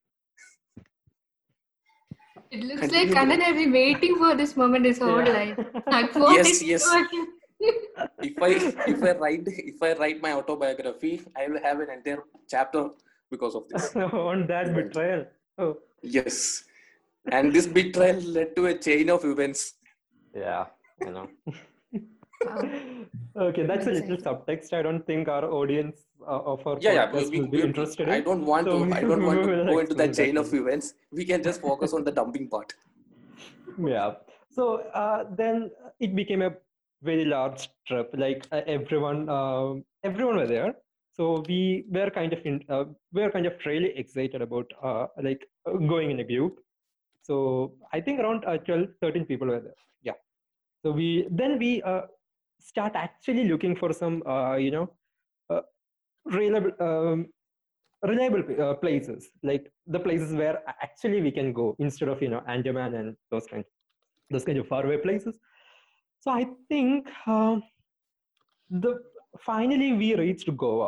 It looks Continue, like bro. Kannan has been waiting for this moment his whole Yeah. life. Like, what Yes, is yes. working? If I if I write if I write my autobiography, I will have an entire chapter because of this On that event. betrayal. Oh. Yes, and this betrayal led to a chain of events. Yeah, I know. Wow. Okay, that's a Makes little sense. subtext. I don't think our audience uh, of our Yeah, yeah. We, podcast we, will be we, interested I in. don't want So to. we, I don't want we to will go into that explain chain that of later. events. We can just focus on the dumping part. Yeah. So uh, then it became a very large trip. Like uh, everyone, um everyone were there. So we were kind of in, uh, we were kind of really excited about uh, like uh, going in a group. So I think around uh, twelve, thirteen people were there. Yeah. So we then we uh, start actually looking for some uh, you know uh, reliable um, reliable uh, places, like the places where actually we can go instead of you know Andaman and those kind those kind of faraway places. So I think um, the finally we reached Goa,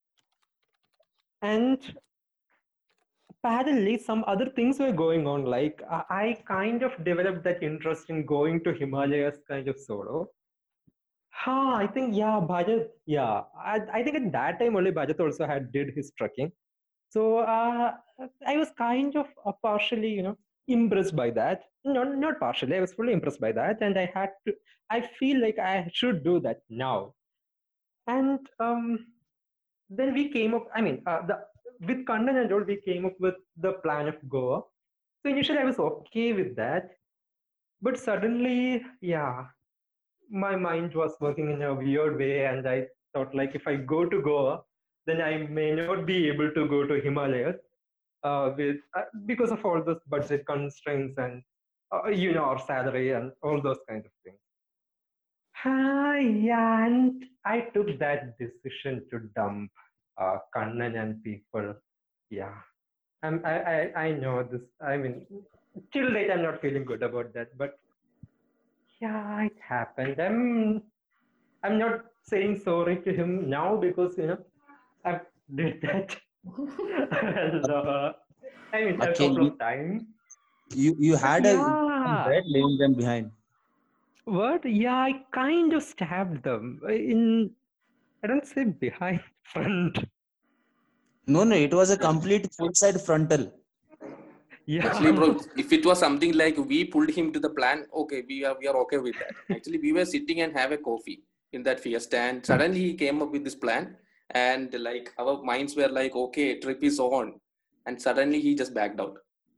and parallelly some other things were going on. Like I, I kind of developed that interest in going to Himalayas kind of solo. Huh, I think yeah, Bharat. Yeah, I, I think at that time only Bharat also had did his trekking. So uh, I was kind of uh, partially, you know, impressed by that. Not not partially. I was fully impressed by that, and I had to. I feel like I should do that now. And um, then we came up. I mean, uh, the with Kandan and all, we came up with the plan of Goa. So initially, I was okay with that, but suddenly, yeah, my mind was working in a weird way, and I thought like if I go to Goa, then I may not be able to go to Himalayas uh, with uh, because of all those budget constraints and uh, you know our salary and all those kind of things. Ah, yeah, and I took that decision to dump uh, Kannan and people. Yeah, I'm, I, I I know this. I mean, till date I'm not feeling good about that, but yeah, it happened. I'm I'm not saying sorry to him now because you know I did that. and, uh, I mean, a Akhil, couple you, of times. you, you But had a yeah, right leaving them behind. what? Yeah, I kind of stabbed them in. I don't say behind, front. No, no, it was a complete full side frontal. Actually, Yeah, bro, if it was something like we pulled him to the plan, okay, we are we are okay with that. Actually, we were sitting and have a coffee in that fiesta, and suddenly he came up with this plan, and like our minds were like, okay, trip is on, and suddenly he just backed out.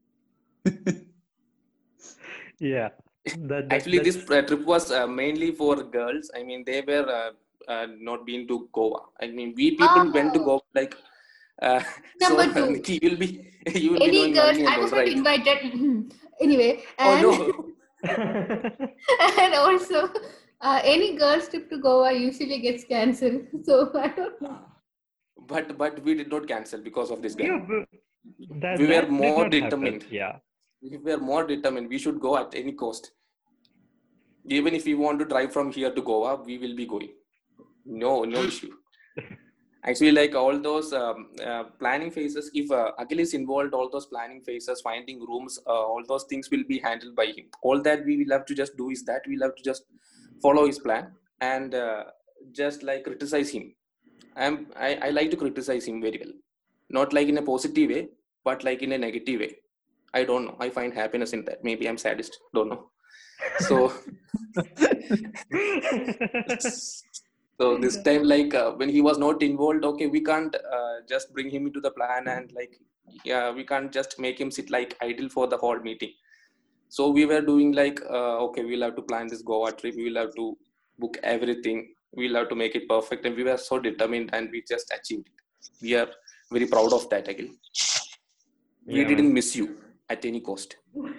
yeah. That that Actually, this that's uh, trip was uh, mainly for girls. I mean, they were uh, uh, not been to Goa. I mean, we people went to Oh, Goa like. Uh, so, number two. Nikki, you will be you will be Any knowing girls? Nalini I and all, was not right? invited. Anyway, Oh and no. and also, uh, any girls trip to Goa usually gets cancelled. So I don't know. but but we did not cancel because of this guy. yeah, but We that were that did more not happen. determined. Yeah, We were more determined. We should go at any cost. Even if we want to drive from here to Goa, we will be going. No, no issue. Actually, like all those um, uh, planning phases, if uh, Akhil is involved, all those planning phases, finding rooms, uh, all those things will be handled by him. All that we will have to just do is that we'll have to just follow his plan and uh, just like criticize him. I'm, I, I like to criticize him very well. Not like in a positive way, but like in a negative way. I don't know. I find happiness in that. Maybe I'm sadist. Don't know. So, so this time, like uh, when he was not involved, okay, we can't uh, just bring him into the plan and like, yeah, we can't just make him sit like idle for the whole meeting. So we were doing like, uh, okay, we'll have to plan this Goa trip. We'll have to book everything. We'll have to make it perfect. And we were so determined and we just achieved it. We are very proud of that, Akhil. We yeah, didn't man. miss you at any cost.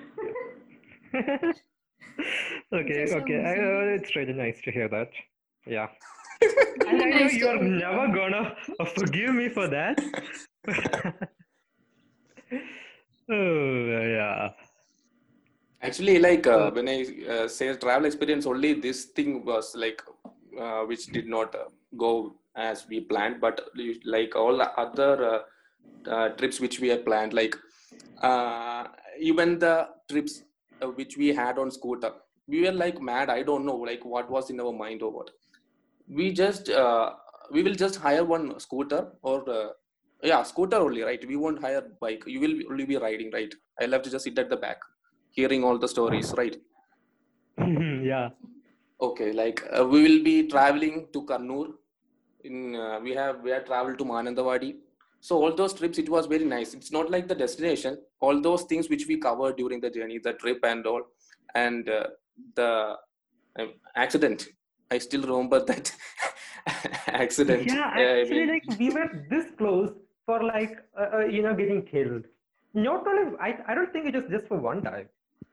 Okay, Just okay. I, amazing. uh, it's really nice to hear that. Yeah, and Really I know nice to you're hear. never gonna uh, forgive me for that. Oh, yeah. Actually, like uh, Uh, when I uh, say travel experience, only this thing was like uh, which did not uh, go as we planned, but like all the other uh, uh, trips which we had planned, like uh, even the trips uh, which we had on scooter, we were like mad. I don't know, like what was in our mind or what. We just uh, we will just hire one scooter or uh, yeah, scooter only, right? We won't hire bike. You will only be riding, right? I'll have to just sit at the back hearing all the stories, right? yeah. Okay, like uh, we will be traveling to Kannur. In uh, we have we have traveled to Manandawadi. So all those trips, it was very nice. It's not like the destination. All those things which we covered during the journey, the trip and all, and uh, the um, accident. I still remember that accident. Yeah, Uh, I actually, mean, like we were this close for like uh, uh, you know getting killed. Not only I, I don't think it was just for one time.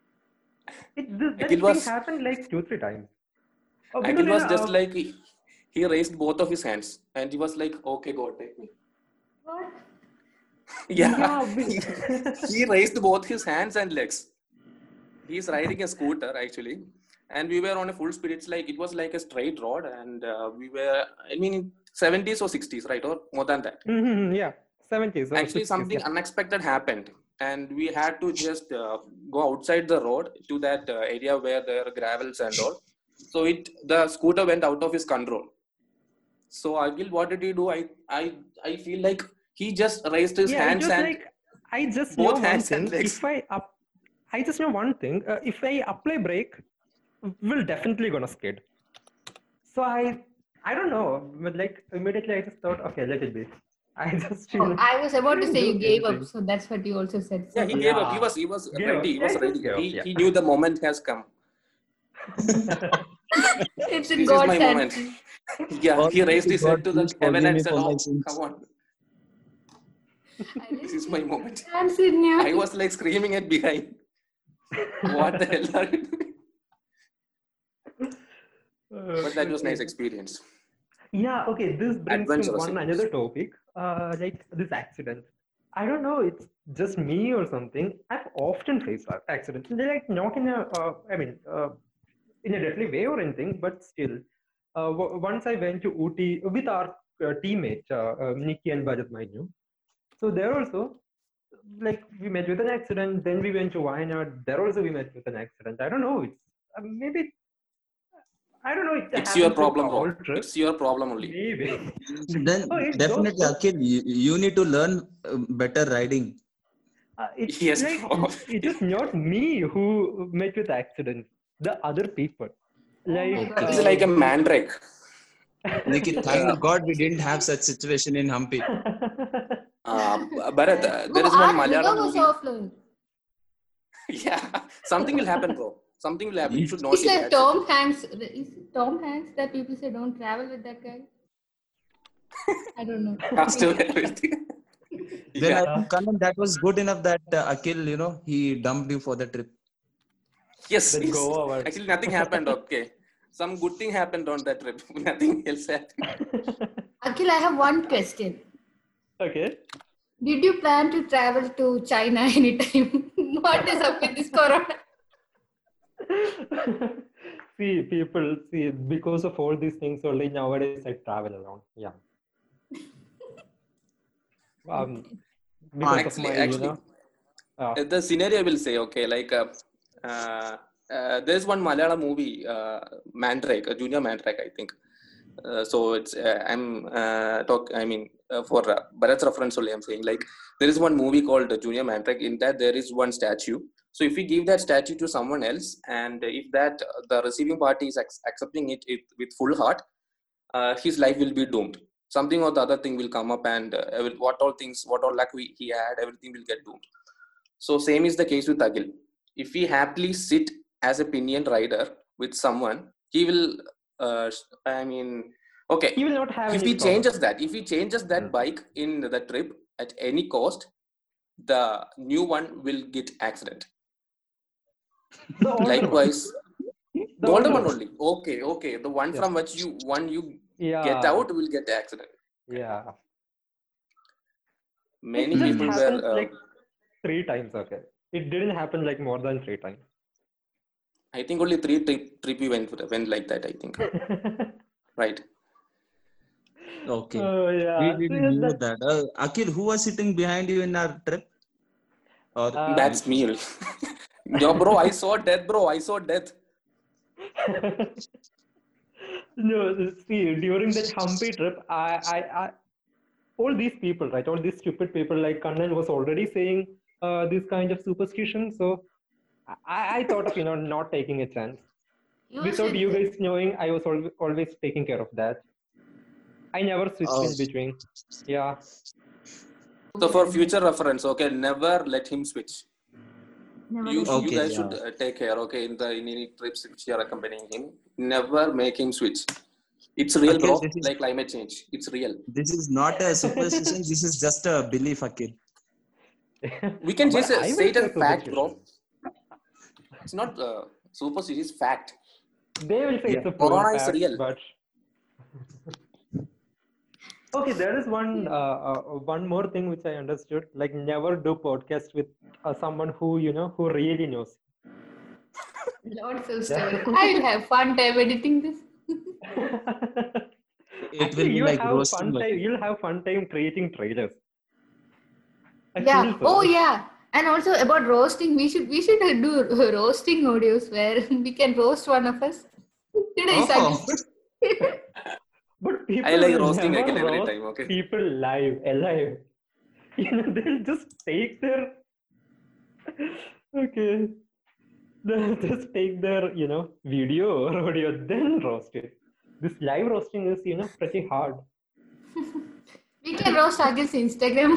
It this, Akhil that thing was happened like two three times. Oh, because Akhil you know, was just uh, like he, he raised both of his hands and he was like, "Okay, God, take me." What? Yeah, yeah, we, he, he raised both his hands and legs. He's riding a scooter actually, and we were on a full speed. It's like it was like a straight road, and uh, we were, I mean, seventies or sixties, right, or more than that. Mhm, yeah, seventies or Actually, sixties. something Yeah. unexpected happened, and we had to just uh, go outside the road to that uh, area where there are gravels and all. So it the scooter went out of his control. So Agil, what did he do? I I I feel like he just raised his Yeah, it hands was and like I just know both one hands and thing. legs. If I up, I just know one thing. Uh, if I apply brake, we'll definitely gonna skid. So I, I don't know, but like immediately I just thought, okay, let it be. I just you Oh, know I was about to didn't say you do gave up, anything. so that's what you also said. Yeah, So he gave up. He Yeah, was he was gave ready. up. He Yeah, was I just ready. gave up. He Yeah. he knew the moment has come. it's in This is my God's moment. hands. Yeah, he raised Almighty his God, head to the please heaven forgive and me said, for my "Oh, come sins. on, I this didn't is my see moment." God's hands in you. I was like screaming at behind. What the hell are you doing? Uh, But that was nice okay. experience. Yeah, okay. This brings to Adventurous one it was. another topic, uh, like this accident. I don't know, it's just me or something. I've often faced a- accidents. They're like not in a, uh, I mean, uh, in a deadly way or anything, but still. Uh, w- once I went to Ooty with our uh, teammates, uh, uh, Nikki and Bajat, mind you. So there also, like we met with an accident. Then we went to Wayanad. There also we met with an accident. I don't know. It's uh, maybe I don't know. It It's your happens with problem, all bro. trips. It's your problem only. Maybe. Then Oh, it goes definitely, so. Akhil, you, you need to learn uh, better riding. Uh, it's Yes, like bro. it is not me who met with accidents. The other people, Oh my like God. It's Is uh, like it? a we. mandrake. Nikki, Uh, thank God we didn't have such situation in Hampi. uh, Bharat, uh, there Go is one ask Malayalam Vibha was movie. offline. Yeah, something will happen, bro. Something will happen. You should It's notice. like That's it. Tom Hanks. Is it Tom Hanks that people say don't travel with that guy? I don't know. After everything. Then I Yeah. uh, think, Kanan, that was good enough that uh, Akhil, you know, he dumped you for the trip. Yes, that yes. go over. Actually, nothing happened. Okay. Some good thing happened on that trip. Nothing else happened. Akhil, I have one question. Okay. Did you plan to travel to China anytime? What is up with this corona? See, people see because of all these things only nowadays I travel around. Yeah. Um, because of Actually, my, you actually, know. Uh, uh, the scenario will say, okay, like uh, uh, uh, there's one Malayalam movie, uh, Mandrake, a Junior Mandrake, I think. Uh, so it's uh, I'm uh, talk. I mean, uh, for uh, Bharat's reference only, I'm saying like there is one movie called Junior Mandrake. In that, there is one statue. So if we give that statue to someone else, and if that uh, the receiving party is ac- accepting it, it with full heart, uh, his life will be doomed. Something or the other thing will come up, and uh, every- what all things, what all luck we, he had, everything will get doomed. So same is the case with Agil. If he happily sit as a pinion rider with someone, he will. Uh, I mean, he okay. will not have If any he trouble. changes that, if he changes that Mm. bike in the trip at any cost, the new one will get accident. The older one. Likewise, The the older older one one. only. Okay, okay. The one Yeah. from which you one you get Yeah. out will get accident. Okay. Yeah. Many It just people Hmm. were. happens Uh, like three times. Okay, it didn't happen like more than three times. I think only three trip, trip we went went like that. I think, right? Okay. Oh We yeah, so didn't yeah, knew that that. Uh, Akhil, who was sitting behind you in our trip? Or uh, you? That's me. No, bro. I saw death, bro. I saw death. no, see, during that Hampi trip, I, I, I, all these people, right, all these stupid people, like Kannan was already saying uh, this kind of superstition. So I, I thought of, you know, not taking a chance. You Without should. you guys knowing, I was al- always taking care of that. I never switched Oh, in between. Yeah. So for future reference, okay, never let him switch. Never You let you him. okay. guys Yeah. should uh, take care, okay, in the in any trips which you are accompanying him. Never make him switch. It's real, Akhil, bro. this is Like climate change, it's real. this is not a superstition. This is just a belief, Akhil. We can But just uh, I say will it say as fact, bro. superstition. It's not uh, superstition, it's fact. They will say Yeah. it's a proven Corona is fact, real. but okay, there is one uh, uh, one more thing which I understood. Like, never do podcast with uh, someone who you know who really knows. Lots of Yeah. stories. I will have fun time editing this. It will Actually, be you'll like have roasting, fun time. Akhil. You'll have fun time creating trailers. I feel Yeah. Oh, so. yeah. And also about roasting, we should we should do roasting audios where we can roast one of us. Did I Oh, suggest? But I people like will roasting never again every roast time, okay? people live, alive. You know, they'll just take their okay. They'll just take their, you know, video or audio, then roast it. This live roasting is, you know, pretty hard. We can roast Agil's Instagram.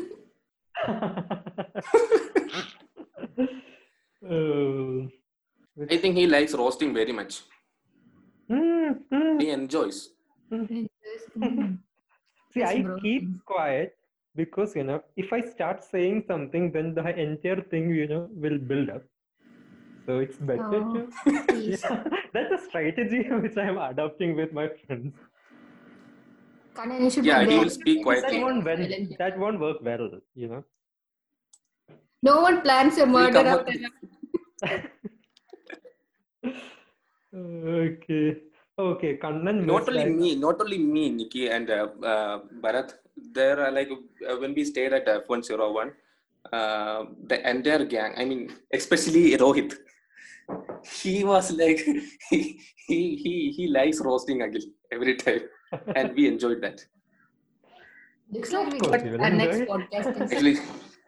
Uh, I think he likes roasting very much. mm, mm, He enjoys. mm. Mm. See, Yes, I bro. keep quiet because, you know, if I start saying something, then the entire thing, you know, will build up. So it's better Oh, to, please. yeah, that's a strategy which I'm adopting with my friends. Kanan, you should Yeah, be he there. will speak Just That like quietly. won't a when silent. that won't work well, you know. No one plans a He'll murder come after with, that. Okay. Okay, Kannan not missed only that. me, not only me, Nikki and uh, uh, Bharat. There are like uh, when we stayed at F one oh one, uh, the entire gang. I mean, especially Rohit. He was like he he he, he likes roasting Agil every time, and we enjoyed that. Looks Yeah, like of we course, got we will our next enjoy it. podcast is. Actually,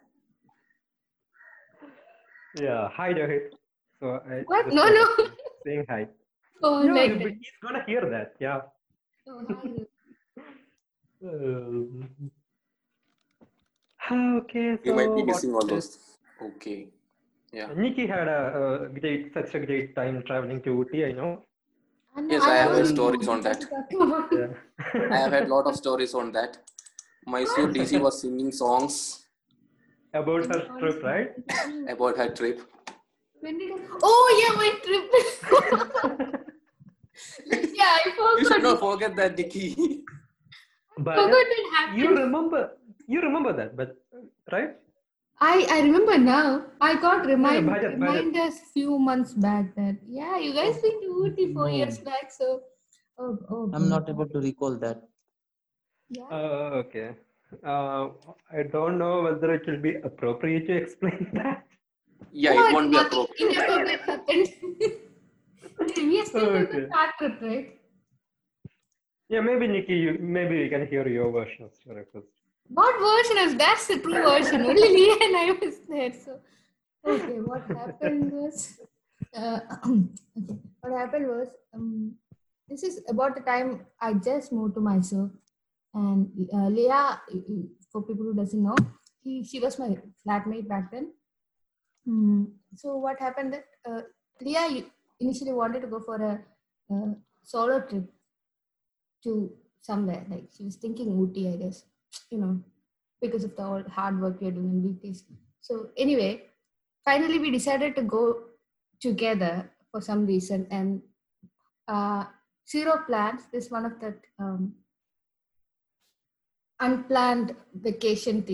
Yeah, hi Rohit. So I What? just No, thought of no. saying hi. Oh, No, like but that. he's gonna hear that. Yeah. Oh, hi. Um, okay, we might be so what missing all else? those. Okay, yeah. Nikki had a, a great, such a great time traveling to Ooty, I know. I know, Yes, I I have had haven't been to stories Ooty. on What that. you talking about? I have Yeah. had a lot of stories on that. Mysore D C was singing songs About Any her honest trip, right? moment? about her trip. When did I? Oh, yeah, my trip. Yeah, I You should not forgot. forget that, Nikki. But Forgot it you happened. remember, you remember that, but right? I I remember now. I got No, no, remind Bharat, Bharat. remind us few months back that yeah, you guys been to Ooty four no, years back. So oh oh I'm God. not able to recall that. Yeah. Uh, okay. Uh, I don't know whether it will be appropriate to explain that. Yeah, it What? won't be Nothing appropriate. inappropriate happened. We are still going to Okay. start trip, right? Yeah, maybe Nikki, you, maybe we can hear your version of story first. What version is that's the true version? Only Leah and I was there. So okay, what happened was uh, okay. What happened was um, this is about the time I just moved to Mysore, and uh, Leah, for people who doesn't know, he she was my flatmate back then. Mm. So what happened that uh, Leah you- initially wanted to go for a, uh solo trip to somewhere. Like she was thinking Ooty, I guess, you know, because of the all hard work we are doing in weekdays. So anyway, finally we decided to go together for some reason, and uh, zero plans. This one of the um, unplanned vacation things,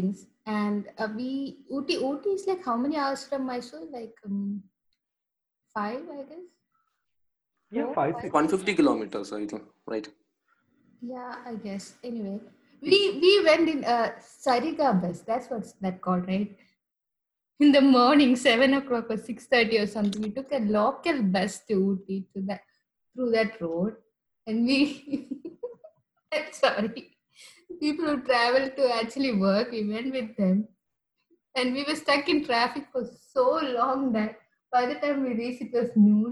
And uh, we Ooty Ooty is like how many hours from Mysore? Like um, five, I guess. Yeah, Four, five, five. six. one hundred fifty kilometers, I think, right? Yeah, I guess. Anyway, we we went in a Sariga bus. That's what's that called, right? In the morning, seven o'clock or six thirty or something. We took a local bus to Ooty to that through that road, and we. I'm sorry, people who travel to actually work. We went with them, and we were stuck in traffic for so long that by the time we reached, it was noon.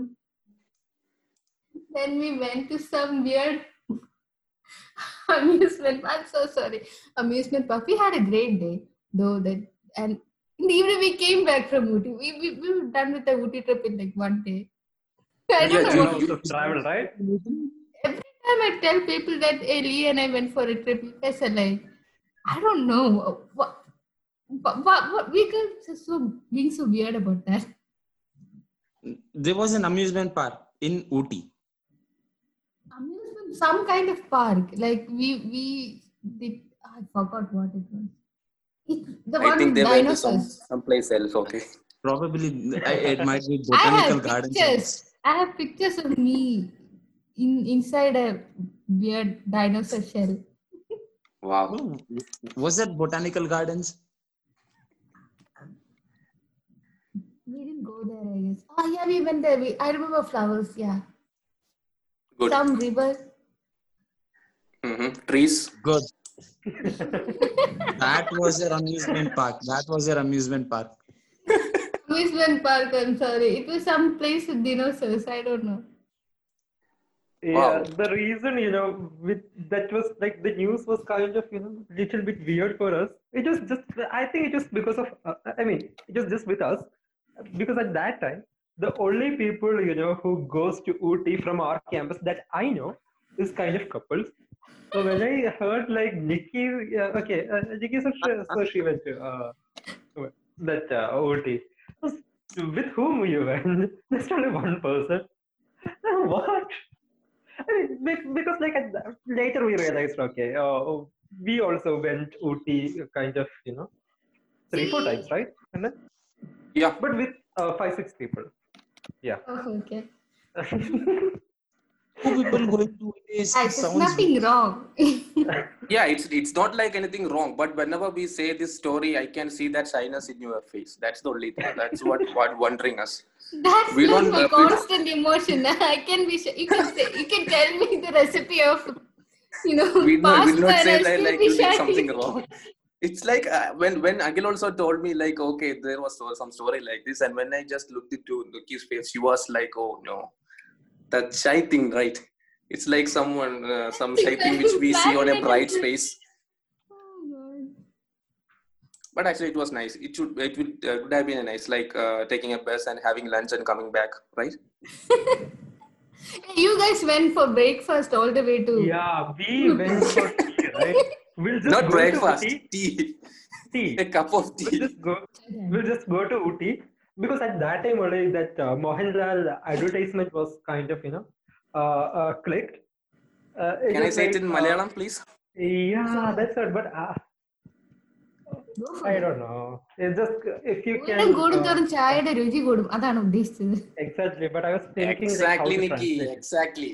Then we went to some weird amusement. I'm so sorry. Amusement park. We had a great day, though. That and in the evening we came back from Ooty. We we, we were done with the Ooty trip in like one day. I don't Yeah, know Seven you, what. hours you, of travel, right? Every time I tell people that hey, Lee and I went for a trip, you guys are like, I don't know what. What, what, what we guys are so being so weird about that. There was an amusement park in Ooty. Amusement, some kind of park. Like we we did. I forgot what it was. It, the I one think with they went to some dinosaurs. someplace else. Okay. Probably I- it might be I botanical have gardens. pictures. I have pictures of me in inside a weird dinosaur shell. Wow. Oh, was that botanical gardens? We didn't go there, I guess. Oh yeah, we went there. We, I remember flowers. Yeah, Good. some river. hmm Trees. Good. That was your amusement park. That was your amusement park. Amusement park. I'm sorry. It was some place with dinosaurs. I don't know. Yeah, Wow. the reason, you know, with that was like the news was kind of, you know, little bit weird for us. It was just, I think it was because of, uh, I mean, it was just with us, because at that time, the only people, you know, who goes to Ooty from our campus that I know is kind of couples. So when I heard like Nikki, yeah, okay, uh, Nikki, so she, so she went to uh, that uh, Ooty. So with whom you went? There's only one person. What? I mean, bec- because like at the- later we realized, okay, uh, we also went Ooty kind of, you know, three, four times, See? right? And then, Yeah. but with uh, five, six people. Yeah. Oh, okay. Two people going to Ooty is Guys, there's sounds nothing wrong. Yeah, it's it's not like anything wrong, but whenever we say this story, I can see that shyness in your face. That's the only thing. That's what what wondering us. That's We like don't. my Uh, we, constant emotion. I can be. Sh- you can say. You can tell me the recipe of, you know, we not, will pasta, not and say I like, still like be you did shy. something wrong. It's like uh, when when Akhil also told me like, okay, there was so- some story like this, and when I just looked into Nuki's face, she was like, oh no, that shy thing, right? It's like someone uh, some shy thing which we see on a bride's face. Oh God. But actually, it was nice. It should it would, uh, would have been a nice like uh, taking a bus and having lunch and coming back, right? You guys went for breakfast all the way to. Yeah, we went for tea, right? We'll just Not go to breakfast, Ooty. tea, Tea. a cup of We'll tea. just go. We'll just go to Ooty because at that time only that uh, Mohanlal advertisement was kind of, you know, uh, uh, clicked. Uh, it Can I was say it like, in uh, Malayalam, please? yeah, that's it. But uh, Go for I it. don't know. It's just if you ഉയരം can uh, കൂടുന്തോറും ചായയുടെ രുചി കൂടും അതാണ് ഉദ്ദേശിച്ചത്. exactly. But I was thinking like how Exactly, to Nikki. translate it. Exactly.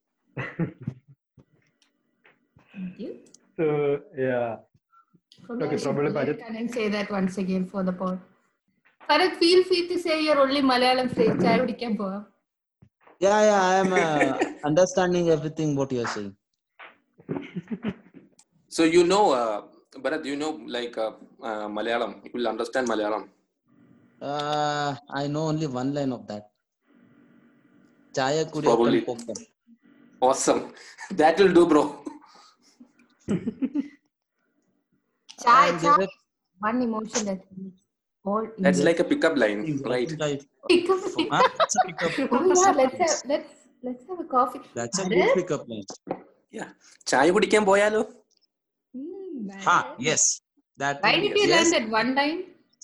Thank you. So yeah. Probably Okay, I should probably let budget. Kanan say that once again for the pod. Farak, feel free to say your only Malayalam phrase. ചായ കുടിക്കാൻ പോവാം. Yeah, yeah, I am uh, understanding everything what you are saying. So you know, uh, Bharat, you know like uh, uh, Malayalam. You will understand Malayalam. Uh, I know only one line of that. Chaya It's kudiyakkan probably pokkam. awesome. That will do, bro. Chai, And chai there is one emotion that we all That's Indians like a pickup line, right? were pick up. Ah, that's a pickup. Oh yeah, let's have let's let's have a coffee. That's a Bharat? good pickup line. Yeah. Chai kudikan poyalo. Hmm, Ha, Bharat. yes. That Why will, did you yes. learn that one time?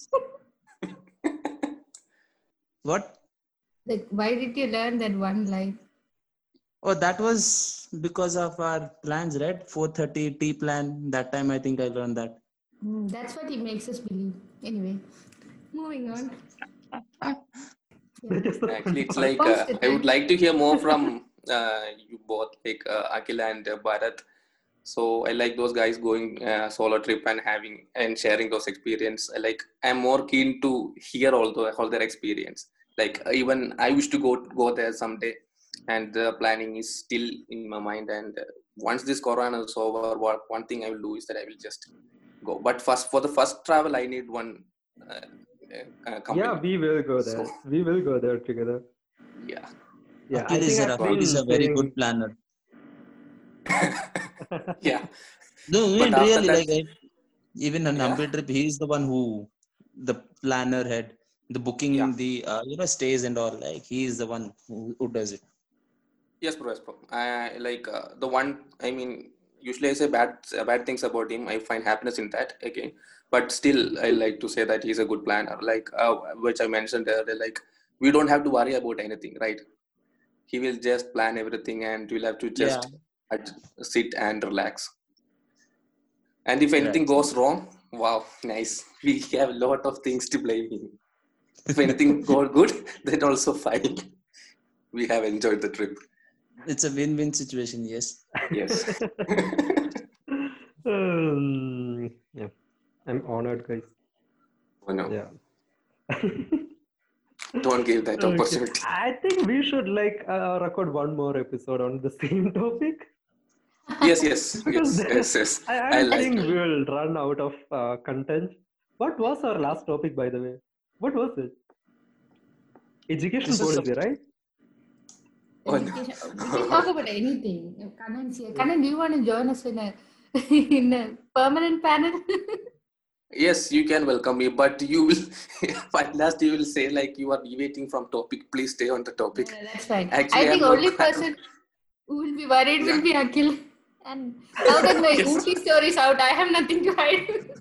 What? Like, why did you learn that one line? Oh, that was because of our plans, right? four thirty tea plan. That time I think I learned that. Mm, that's what he makes us believe. Anyway, moving on. That's Yeah. just the fun Actually, it's part. like uh, I would Positive. like to hear more from uh, you both, like uh, Akhil and uh, Bharat. So I like those guys going uh, solo trip and having and sharing those experience. I like I'm more keen to hear all the all their experience. Like uh, even I wish to go go there someday, and the planning is still in my mind. And uh, once this corona is over, what one thing I will do is that I will just go. But first, for the first travel, I need one uh, uh, uh, Yeah, company. we will go So there. We will go there together. yeah. Yeah, I Akhil is think a I've Akhil Wow. is a been very good saying. planner. Yeah. No, I But mean after really, that, like I, even on yeah, Hampi trip, he is the one who, the planner head, the yeah. booking, the uh, you know stays and all. Like he is the one who, who does it. Yes, bro. Yes, bro. I like uh, the one. I mean, usually I say bad uh, bad things about him. I find happiness in that again. But still, I like to say that he's a good planner. Like uh, which I mentioned earlier. Like we don't have to worry about anything, right? He will just plan everything, and we'll have to Yeah, just ad- sit and relax. And if anything right. goes wrong, wow, nice. We have a lot of things to blame him. If anything go good, then also fine. We have enjoyed the trip. It's a win-win situation. Yes. Yes. um, yeah, I'm honored, guys. Oh no, Yeah. don't give that Okay, opportunity. I think we should like uh, record one more episode on the same topic Yes, yes, because yes, the, yes, yes. I, I I like think it. we'll run out of uh, content. What was our last topic, by the way? What was it? Education This is a, policy, right? Oh no. Education. We can talk about anything. Kanan's here. Kanan, do you want to join us in a in a permanent panel? Yes, you can welcome me, but you will, at last you will say like you are deviating from topic. Please stay on the No, topic. no, that's fine. I Actually, think I'm not. only person who will be worried Yeah. will be Akhil. And now that my Yes. Ooty story is out, I have nothing to hide.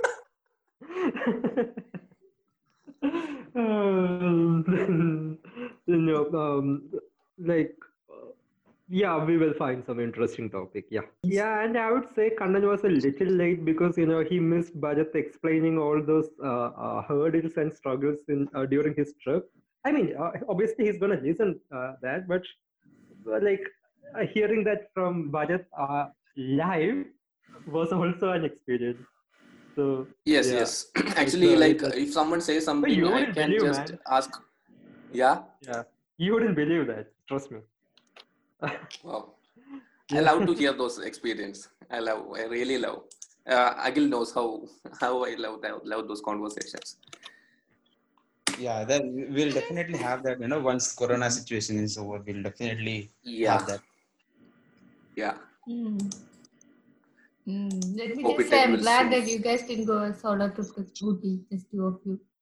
um, you know, um, like, uh, yeah, we will find some interesting topic. Yeah, yeah, and I would say Kannan was a little late because you know he missed Bajat explaining all those uh, uh, hurdles and struggles in uh, during his trip. I mean, uh, obviously he's gonna listen uh, that, but uh, like uh, hearing that from Bajat uh, live was also an experience. So Yes, yeah, yes. it's Actually, uh, like it's if someone says but something, you I wouldn't can believe, just man. ask. Yeah. Yeah, you wouldn't believe that. Trust me. Wow. I Yeah. love to hear those experience. I love. I really love. Uh, Agil knows how how I love that, love those conversations. yeah. That we'll definitely have that. You know, once Corona situation is over, we'll definitely Yeah. have that. Yeah. Hmm. Hmm. Let me Hope just it say, I'm will glad soon. that you guys didn't go a solo trip to Ooty, just two of you.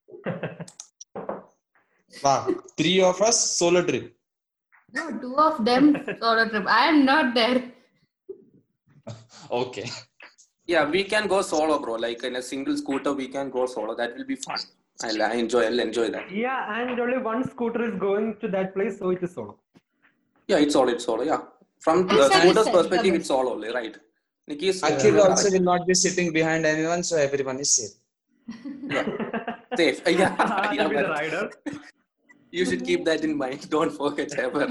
Wow, three of us solo trip. No, two of them solo trip. I am not there. Okay. Yeah, we can go solo, bro. Like in a single scooter, we can go solo. That will be fun. I'll I enjoy. I'll enjoy that. Yeah, and only one scooter is going to that place, so it is solo. Yeah, it's all. It's solo. Yeah. From I'll the scooter's suggest perspective, Hyderabad. it's all only right. Nikki's uh, Akhil Yeah. also will correct. not be sitting behind anyone, so everyone is safe. Yeah. Safe. Uh, yeah. Yeah, I'll be the but rider. you should keep that in mind. Don't forget ever.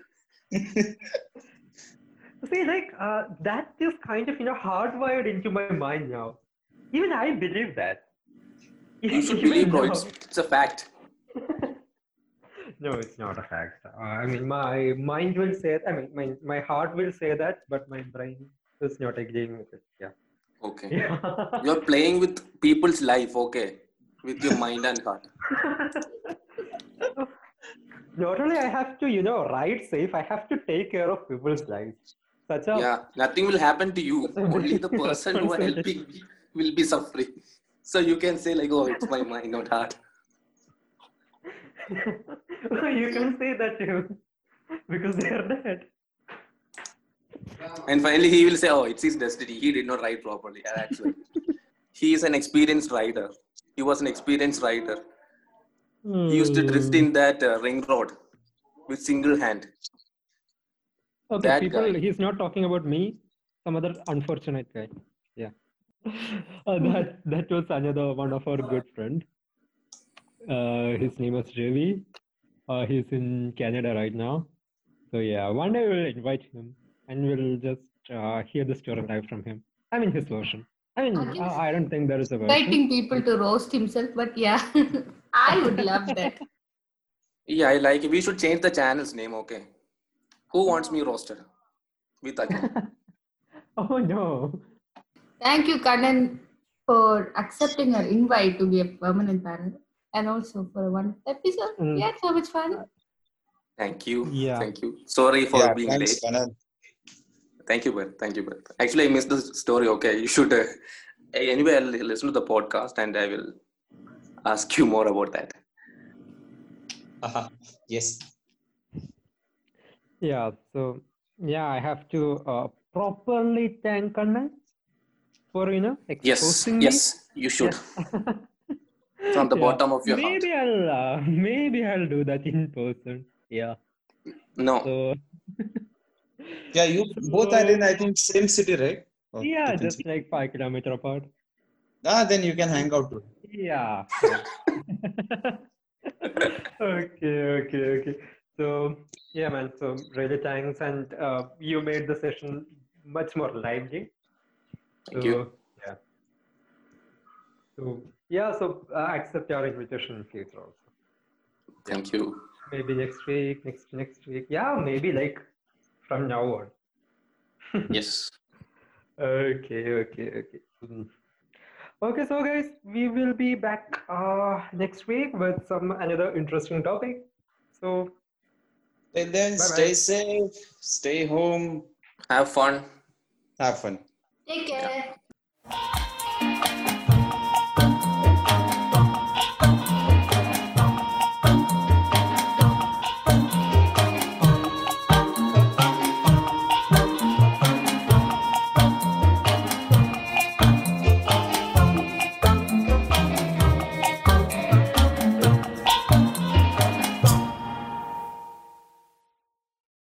See, like uh, that is kind of you know hardwired into my mind now. Even I believe that. You should believe, Even bro. It's now. it's a fact. No, it's not a fact. Uh, I mean, my mind will say. I mean, my my heart will say that, but my brain is not agreeing with it. Yeah. Okay. Yeah. You're playing with people's life. Okay, with your mind and heart. Not only I have to, you know, ride safe, I have to take care of people's lives. Such a Yeah. Nothing will happen to you. such a Only big the person who are responsibility. helping will be suffering. So you can say like, oh, it's my mind, not heart. You can say that too, because they are dead. And finally, he will say, oh, it's his destiny. He did not ride properly. Yeah, that's why. He is an experienced rider. He was an experienced rider. He used to drift Hmm. in that uh, ring road with single hand. Okay, That people, guy. he's not talking about me, some other unfortunate guy. Yeah. Uh, that that was another one of our good friend. Uh, his name was Ravi. Uh, he's in Canada right now. So yeah, one day we'll invite him and we'll just uh, hear the story live from him. I mean his version. I mean, uh, Against I don't think there is a version. inviting people to roast himself, but yeah, I would love that. Yeah, I like it. We should change the channel's name, okay? Who wants me roasted? With Akhil. Oh no. Thank you, Kanan, for accepting our invite to be a permanent panel and also for one episode. We Mm, had so much fun. Thank you. yeah. Thank you. Sorry for Yeah, being thanks, late. Kanan. Thank you, Bert. Thank you, Bert. Actually, I missed the story. Okay, you should. Uh, anyway, I'll listen to the podcast and I will ask you more about that. Yes. Yeah. So yeah, I have to uh, properly thank Kannan for you know Yes, exposing me. yes, you should. Yeah. From the Yeah. bottom of your heart. Maybe I'll uh, maybe I'll do that in person. Yeah. No, So Yeah, you both are in, so I think, same city, right? Or yeah, different just city. like five kilometer apart. Ah, then you can hang out too. Yeah. Yeah. Okay, okay, okay. So yeah, man. So really thanks, and uh, you made the session much more lively. thank you. So yeah. So yeah. So uh, accept your invitation in future also. Yeah. Thank you. Maybe next week, next next week. Yeah, maybe like from now on. Yes. Okay, okay, okay. Mm. Okay, so guys, we will be back uh, next week with some another interesting topic. So Till then, bye stay bye. safe, stay home, Have fun. have fun. Take Yeah. care.